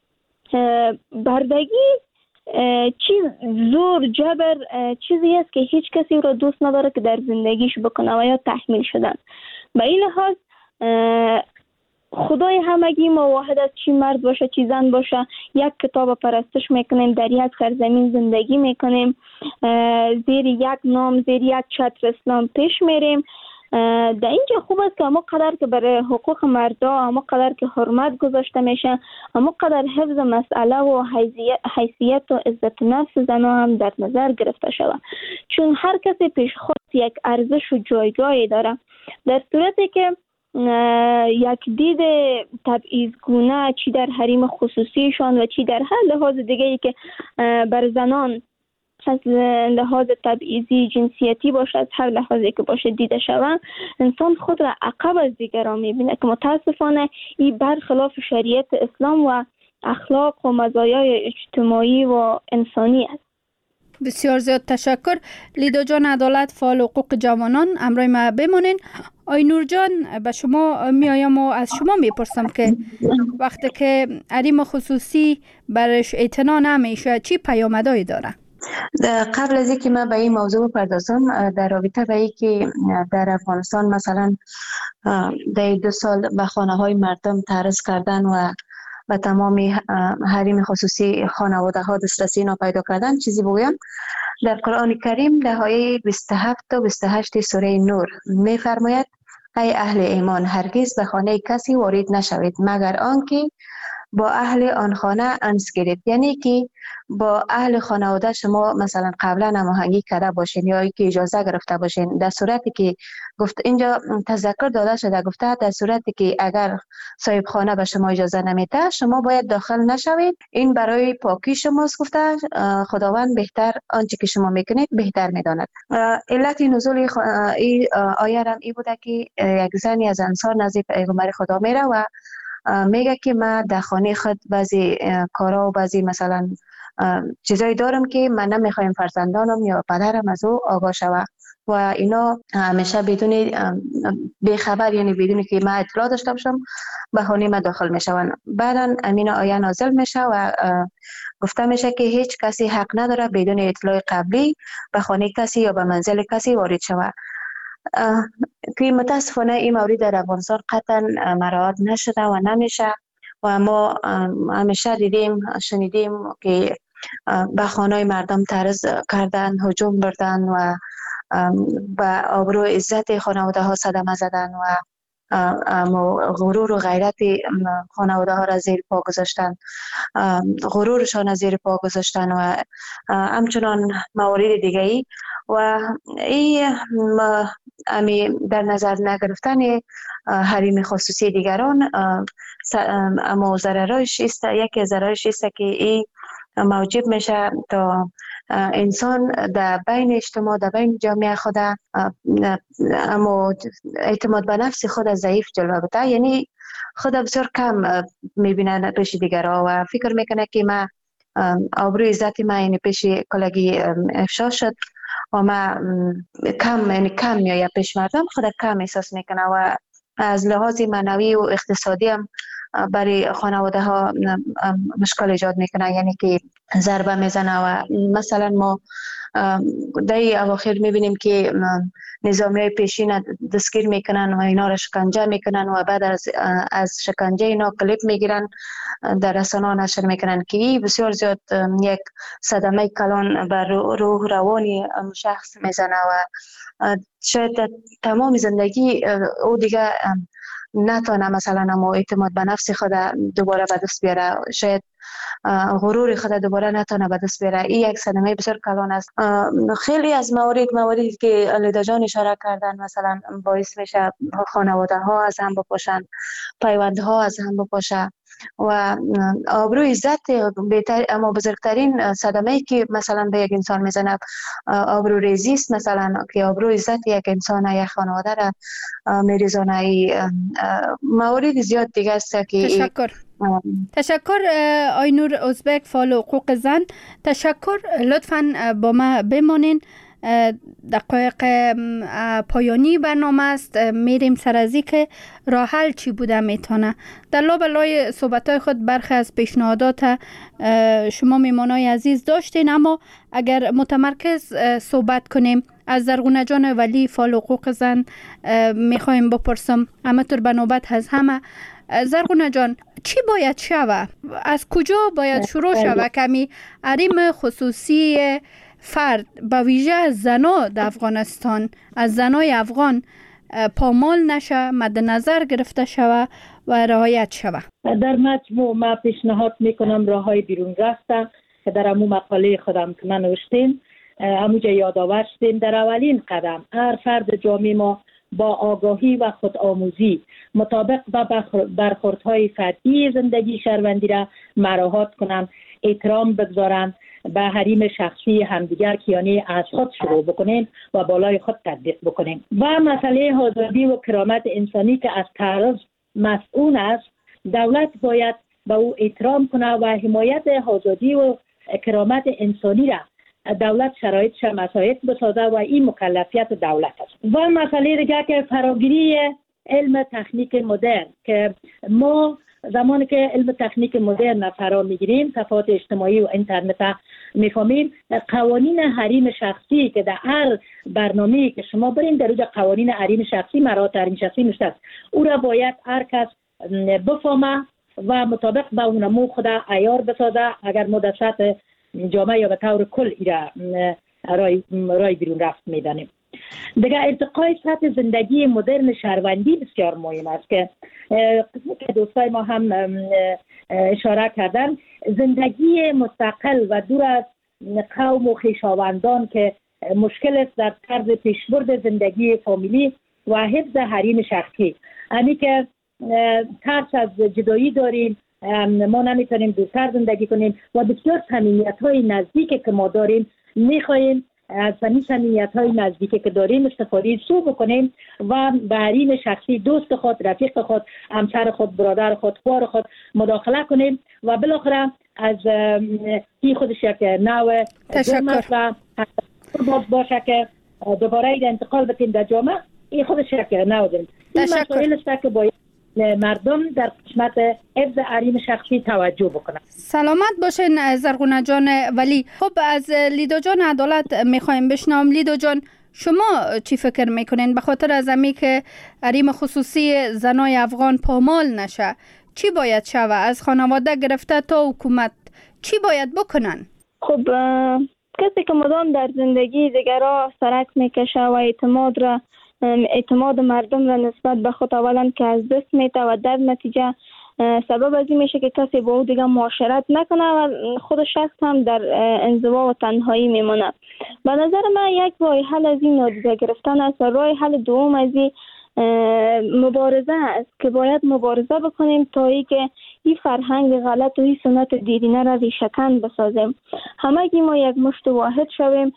بردگی زور جبر چیزی است که هیچ کسی را دوست نداره که در زندگیش بکنه و یا تحمیل شدن. به این لحاظ خدای همگی ما واحد است، چی مرد باشه چی زن باشه، یک کتاب پرستش میکنیم، در یک سرزمین زندگی میکنیم، زیر یک نام زیر یک چتر اسلام پیش میریم. در اینجا خوب است که اما قدر که برای حقوق مردا، اما قدر که حرمت گذاشته میشه، اما قدر حفظ مسئله و حیثیت و عزت نفس زنها هم در نظر گرفته شود، چون هر کسی پیش خود یک ارزش و جایگاهی داره. در صورتی که یک دید تبعیض‌گونه چی در حریم خصوصیشان و چی در هر لحاظ دیگه‌ای که بر زنان از لحاظ تبعیضی جنسیتی باشه، از هر لحاظی که باشه دیده شود، انسان خود را عقب از دیگران میبینه که متاسفانه این برخلاف شریعت اسلام و اخلاق و مزایای اجتماعی و انسانی است. بسیار زیاد تشکر. لیدا جان عدالت، فعال حقوق جوانان، امروز ما بمونین. آی نور جان، به شما میایم و از شما میپرسم که وقتی که حریم خصوصی برش اعتنا نمیشه چی پیامدهایی داره؟ قبل از اینکه من به این موضوع بپردازم، در رابطه به اینکه در افغانستان مثلا در 2 سال به خانه های مردم تعرض کردن و تمام حریم خصوصی خانواده ها دسترسی پیدا کردن، چیزی بگویم. در قرآن کریم در آیه 27 تا 28 سوره نور می‌فرماید: ای اهل ایمان، هرگز به خانه کسی وارد نشوید مگر آنکه با اهل آن خانه انس گیرید. یعنی که با اهل خانواده شما مثلا قبلا هماهنگی کرده باشین یا که اجازه گرفته باشین. در صورتی که گفت اینجا تذکر داده شده، گفته در صورتی که اگر صاحب خانه به شما اجازه نمیده شما باید داخل نشوید، این برای پاکی شماست. گفته خداوند بهتر آنچه که شما میکنید بهتر میداند. علت نزول این آیه هم این بوده که یک زنی از انصار نزد پیغمبر خدا میره و میگه که من در خانه خود بعضی کارا و بعضی مثلا چیزایی دارم که من نمیخوایم فرزندانم یا پدرم از او آگاه شوه و اینا همیشه بدون بیخبر، یعنی بدون که من اطلاع داشته باشم به خانه من داخل میشون. بعدا امین آیه نازل میشه و گفته میشه که هیچ کسی حق نداره بدون اطلاع قبلی به خانه کسی یا به منزل کسی وارد شوه. که متاسفانه این مورد در افغانستان قطعا مراعات نشده و نمیشه و ما همیشه دیدیم شنیدیم که به خانه مردم تعرض کردن، هجوم بردن و به آبرو عزت خانواده ها صدمه زدن و غرور و غیرت خانواده ها را زیر پا گذاشتن، غرورشان را زیر پا گذاشتن و همچنان موارد دیگه ای و این در نظر نگرفتن حریم خصوصی دیگران اما ضررش است. یکی از ضررش است که این موجب میشه تا انسان در بین اجتماع، در بین جامعه خود اما اعتماد به نفس خود ضعیف جلوه بده، یعنی خود بسیار کم میبینه پیش دیگرها و فکر میکنه که من آبروی عزت من یعنی پیش کلگی افشا شد و من کم یا پیش مردم خود کم احساس میکنه و از لحاظ معنوی و اقتصادی هم برای خانواده ها مشکل ایجاد میکنه، یعنی که ضربه میزنه و مثلا ما در اواخر میبینیم که نظامی های پیشین دستگیر میکنن و اینا را شکنجه میکنن و بعد از شکنجه اینا کلیپ میگیرن در رسانه‌ها نشر میکنن که بسیار زیاد یک صدمه کلان بر روح روانی شخص میزنه و شاید تمام زندگی او دیگه نتونه مثلا اعتماد به نفس خود دوباره به دست بیاره. شاید غرور خود دوباره نتونه به دست بیاره. این یک صدمه بسیار کلان است. خیلی از مواردی که لیدا جان اشاره کردن مثلا باعث میشه خانواده ها از هم بپاشن، پیوندها از هم بپاشه و آبرو عزت بهتر. اما بزرگترین صدمه که مثلا به یک انسان میزنه آبرو ریزی است، مثلا که آبرو عزت یک انسان یک خانواده را میریزونه. موارد زیاد دیگه است که تشکر آینور ازبک، فعال حقوق زن. تشکر. لطفاً با ما بمانین. دقایق پایانی برنامه است. میریم سر از که راه حل چی بوده میتونه. در لابلای صحبت‌های خود برخی از پیشنهادات شما میمانای عزیز داشتین، اما اگر متمرکز صحبت کنیم از زرغونه جان ولی، فعال حقوق زن، میخوایم بپرسم همطور به نوبت از همه. زرغونه جان، چی باید شوه؟ از کجا باید شروع شوه کمی حریم خصوصی فرد به ویژه زنا در افغانستان، از زنای افغان پامال نشه، مد نظر گرفته شوه و رعایت شوه؟ در مجموع ما پیشنهاد میکنم راههای بیرون رفته که در امو مقاله خودم که من نوشتیم همونجا یادآور شدیم. در اولین قدم هر فرد جامعه ما با آگاهی و خودآموزی مطابق با برخوردهای فردی زندگی شهروندی را مراعات کنند، احترام بگذارند، به حریم شخصی همدیگر که یعنی از خود شروع بکنیم و بالای خود تطبیق بکنیم. و مسئله آزادی و کرامت انسانی که از تعرض مسئول است، دولت باید به او احترام کنه و حمایت آزادی و کرامت انسانی را دولت شرایطش مساعد بسازه و این مکلفیت دولت است. و مسئله دیگه که فراگیری علم تکنیک مدرن، که ما زمانی که علم تکنیک مدرن فرا میگیریم، صفحات اجتماعی و اینترنت میفهمیم، قوانین حریم شخصی که در هر برنامه‌ای که شما برین در اونجا قوانین حریم شخصی، مراتب حریم شخصی نوشته است، او را باید هر کس بفهمه و مطابق با اونمو خود عیار بسازه. اگر مدرسات جامعه یا به طور کل ایرا رای بیرون رفت میدانیم. دیگه ارتقای سطح زندگی مدرن شهروندی بسیار مهم است که دوستای ما هم اشاره کردن. زندگی مستقل و دور از قوم و خویشاوندان که مشکل است در طرز پیشبرد زندگی فامیلی و حفظ حریم شخصی. یعنی که ترس از جدایی داریم، ما نمیتونیم دورتر زندگی کنیم و بسیار صمیمیت‌های نزدیکی که ما داریم میخواهیم از صمیمیت‌های نزدیکی که داریم استفاده سو بکنیم و به حریم شخصی دوست خود، رفیق خود، همسر خود، برادر خود، خوار خود مداخله کنیم و بالاخره از این خودش یک نوع تشکر و باشه که دوباره انتقال بتیم در جامعه. این خودش یک نوع داریم. این مسائل است که باید مردم در قسمت حفظ حریم شخصی توجه بکنن. سلامت باشین زرغونه جان ولی. خب از لیدا جان عدالت میخوایم بشنوم. لیدا جان، شما چی فکر میکنین به خاطر از امی که حریم خصوصی زنای افغان پامال نشه چی باید شوه؟ از خانواده گرفته تا حکومت چی باید بکنن؟ خب کسی که مدام در زندگی دیگرها سرک میکشه و اعتماد مردم را نسبت به خود اولا که از دست میده و در نتیجه سبب از این میشه که کسی با او دیگه معاشرت نکنه و خود شخص هم در انزوا و تنهایی میمونه. به نظر من یک راه حل از این نادیده گرفتن است و راه حل دوم از این مبارزه است که باید مبارزه بکنیم تا ای که این فرهنگ غلط و این سنت دیرینه را ریشه‌کن بسازیم. همگی ما یک مشت واحد شویم.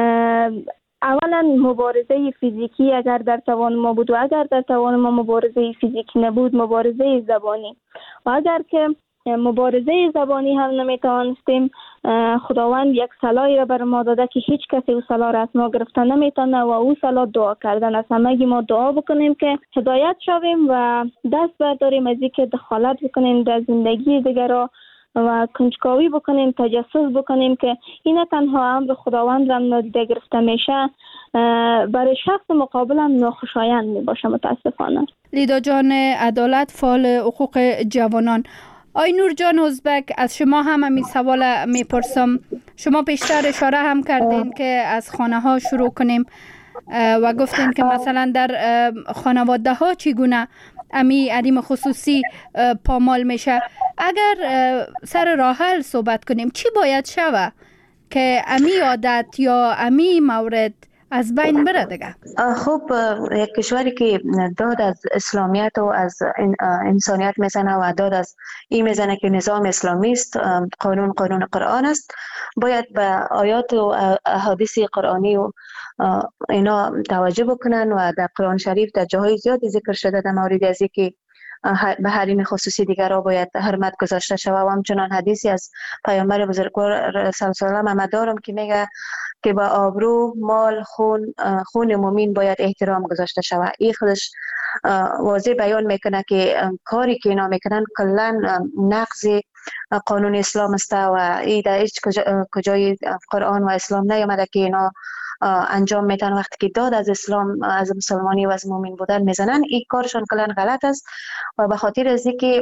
اولا مبارزه فیزیکی اگر در توان ما بود و اگر در توان ما مبارزه فیزیکی نبود، مبارزه زبانی، و اگر که مبارزه زبانی هم نمیتوانستیم، خداوند یک صلاحی را بر ما داده که هیچ کسی او صلاح را از ما گرفتن نمیتونه و او صلاح دعا کردن است. همگی ما دعا بکنیم که هدایت شویم و دست برداریم از اینکه دخالت بکنیم در زندگی دیگران و کنجکاوی بکنیم، تجسس بکنیم که این تنها امر خداوند را نادیده گرفته میشه، برای شخص مقابل هم ناخوشایند میباشه متاسفانه. لیدا جان عدالت، فعال حقوق جوانان. آینور جان ازبک، از شما هم همین سوال میپرسم. شما پیشتر اشاره هم کردین که از خانه ها شروع کنیم و گفتین که مثلا در خانواده ها چگونه امی حریم خصوصی پامال میشه. اگر سر راه حل صحبت کنیم چی باید شوه که امی عادت یا امی مورد از بین بره دیگه؟ خب یک کشوری که داد از اسلامیت و از انسانیت میزنه و داد از این میزنه که نظام اسلامی است، قانون قرآن است، باید به آیات و احادیث قرآنی و اینا توجه بکنن و در قرآن شریف در جاهای زیادی ذکر شده در مورد از که به حریم خصوصی دیگر را باید حرمت گذاشته شود و همچنان حدیثی از پیامبر بزرگوار صلی الله علیه و آله دارم که میگه که با آبرو، مال، خون مومن باید احترام گذاشته شود. این خودش واضح بیان میکنه که کاری که اینا میکنن کلا نقض قانون اسلام است و این در هیچ کجای قرآن و اسلام نیامده که اینا انجام میتن. وقتی که داد از اسلام، از مسلمانی و از مومن بودن میزنن، این کارشون کلا غلط است و به خاطر از اینکه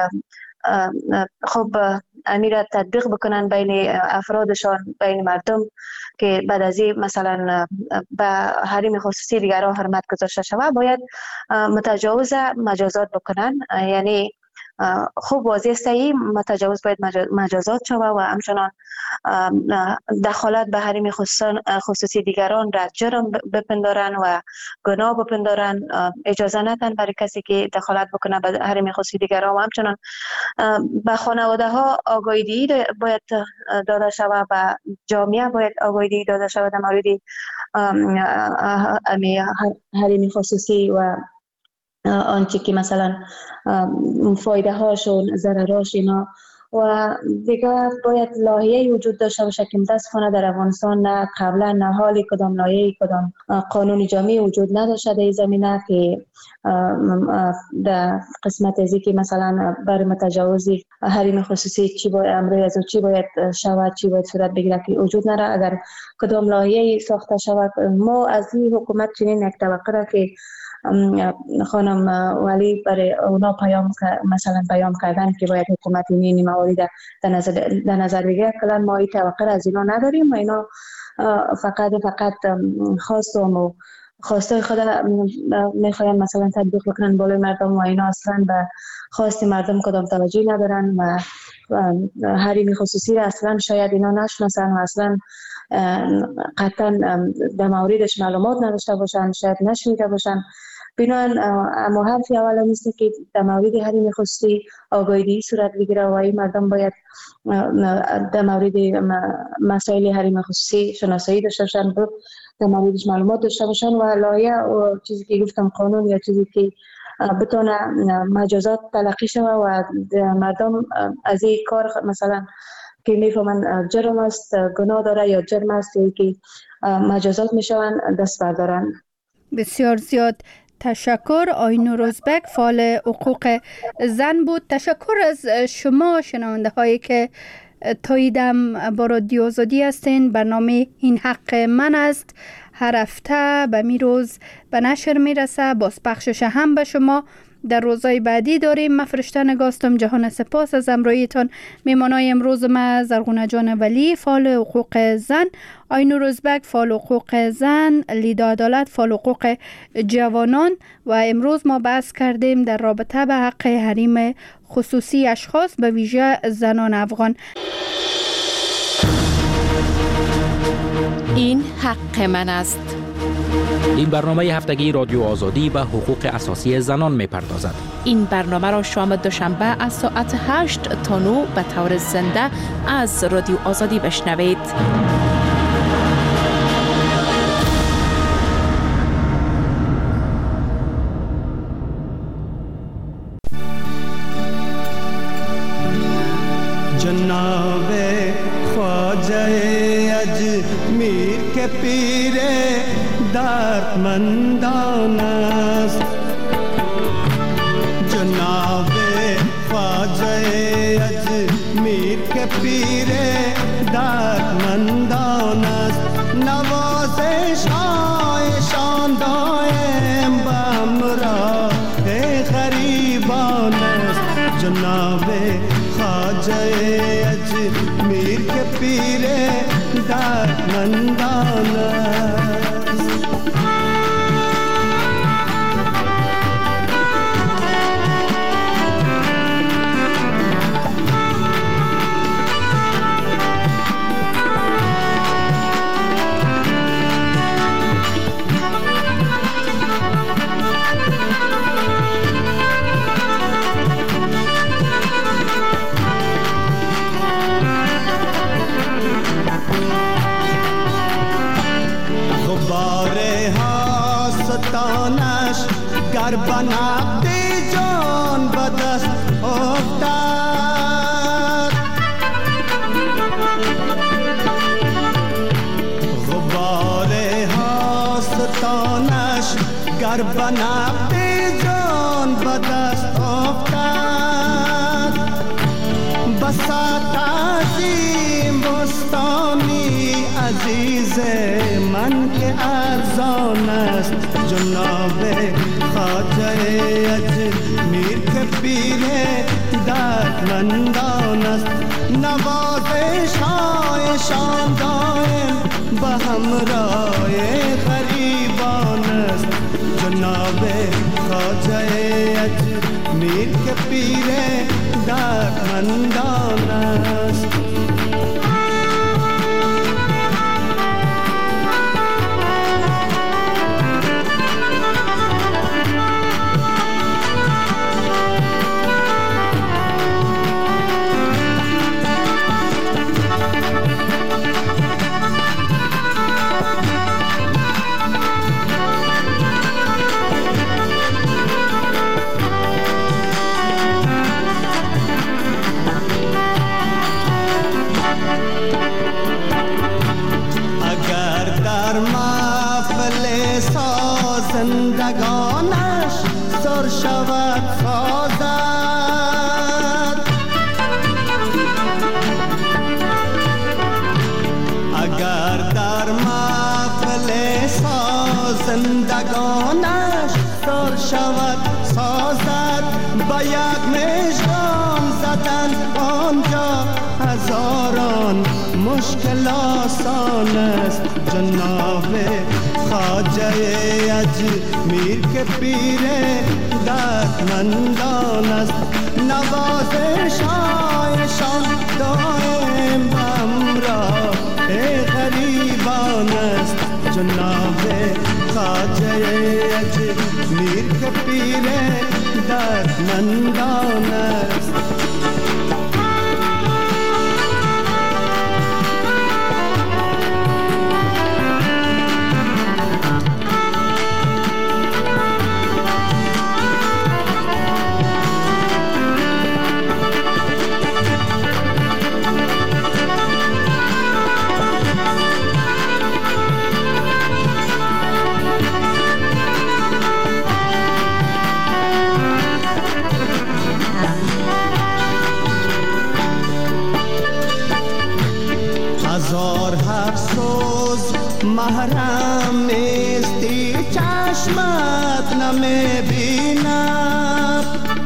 خب امیر تطبیق بکنن بین افرادشان، بین مردم، که بعد از این مثلا به حریم خصوصی دیگران حرمت گذاشته شود، باید متجاوز مجازات بکنن. یعنی خوب واضح است این متجاوز باید مجازات شود و همچنان دخالت به حریم خصوصی دیگران را جرم بپندارن و گناه بپندارن، اجازه ندن برای کسی که دخالت بکنه به حریم خصوصی دیگران و همچنان به خانواده ها آگاهی باید داده شود و جامعه باید آگاهی داده شود در مورد حریم خصوصی و آنچه که مثلا فایده هاش و ضرراش اینا. و دیگه باید لایحه‌ای وجود داشته باشه که متاسفانه در افغانستان نه قبلا نه حالی کدام لایحه‌ای کدام قانون جامعی وجود نداشته در این زمینه که در قسمت ازی که مثلا برای متجاوز حریم خصوصی چی باید امروی از چی باید شود، چی باید صورت بگیره که وجود نداره. اگر کدام لایحه‌ای ساخته شود، ما از این حکومت چنین یک توقع را که خانم ولی برای اونا مثلا پیام کردن که باید حکومت این موارد در نظر بگیره، کلا ما این توقع از اینا نداریم و اینا فقط خواستم و خواسته خود میخواین مثلا تطبیق بکنن بالای مردم و اینا اصلا به خواست مردم کدام توجهی ندارن و حریم خصوصی را اصلا شاید اینا نشناسن و اصلا قطعا در موردش معلومات نداشته باشن، شاید نشنیده باشن. بنابراین اما حرفی اولا نیست که در مورد حریم خصوصی آگاهی صورت بگیره و این مردم باید در مورد مسائل حریم خصوصی شناسایی داشته باشن، در موردش معلومات داشته باشن و لایحه و چیزی که گفتم قانون یا چیزی که بتونه مجازات تلقی شود و مردم از این کار مثلا که میفهمن جرم است، گناه داره یا جرم است یا که مجازات میشون دست بردارن. بسیار زیاد تشکر. آینور ازبک، فعال حقوق زن بود. تشکر از شما شنونده هایی که تاییدم با رادیو آزادی هستین. برنامه این حق من است هر هفته به می روز به نشر میرسه. باز پخشش هم به شما در روزهای بعدی داریم. من فرشته نگاستم. جهان سپاس از همراهیتان. میمانای امروز ما زرغونه جان ولی، فعال حقوق زن، آینور ازبک، فعال حقوق زن، لیدا عدالت، فعال حقوق جوانان. و امروز ما بحث کردیم در رابطه به حق حریم خصوصی اشخاص به ویژه زنان افغان. این حق من است. این برنامه هفتگی رادیو آزادی به حقوق اساسی زنان می‌پردازد. این برنامه را شام دوشنبه از ساعت 8 تا 9 به طور زنده از رادیو آزادی بشنوید. جناب خواجه اجمیر کے پیر دردمندان است، جناب خواجه اجمیر کے پیر دردمندان است، نوازش هایشان دائم بامراه غریبان است، جناب خواجه اجمیر کے پیر دردمندان است. یا نقد جان به دست افتد بسات عظیم بستانی عزیز من که ارزان است جناب خواجه اجمیر که پیر دردمندان است نوازش هایشان دائم به همراه غریبان است جناب خواجه اجمیر که پیر دردمندان است زندگانش سر شود سازد اگر در محفل زندگانش سر شود سازد با یک مژگان زدن آنجا هزاران مشکل آسان است جناب خواجه اجمیر که پیر دردمندان است نوازش هایشان دائم به همراه غریبان است جناب خواجه اجمیر که پیر دردمندان است محرم نیستی چشمت نمیبیند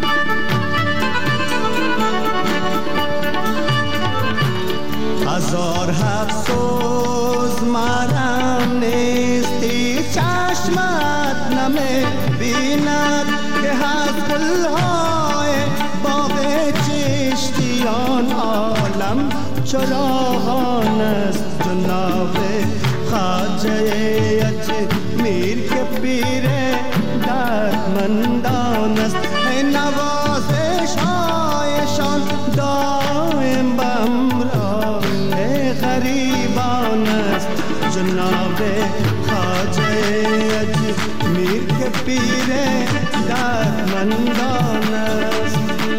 هزار افسوس محرم نیستی چشمت نمیبیند که از گلهای باغ چشتیان عالم چراغان است جناب خواجه اجمیر که پیر دردمندان است نوازش هایشان دائم به همراه غریبان است جناب خواجه اجمیر که پیر دردمندان است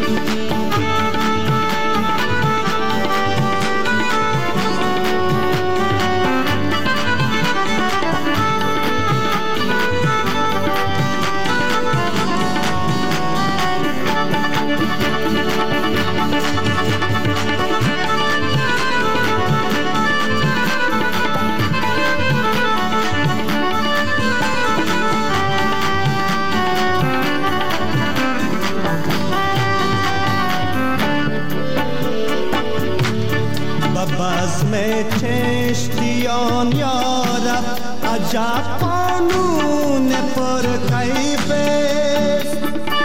بزم چشتیان یارب عجب قانون پر کیف است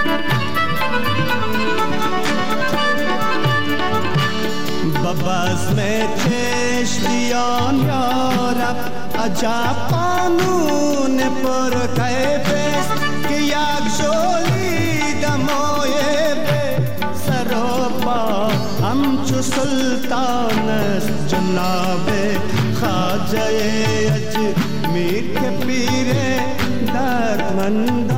بزم چشتیان یارب عجب قانون پر کیف است که یک جولی دمای سر و پا همچو سلطان است جناب خواجه اجمیر که پیر دردمند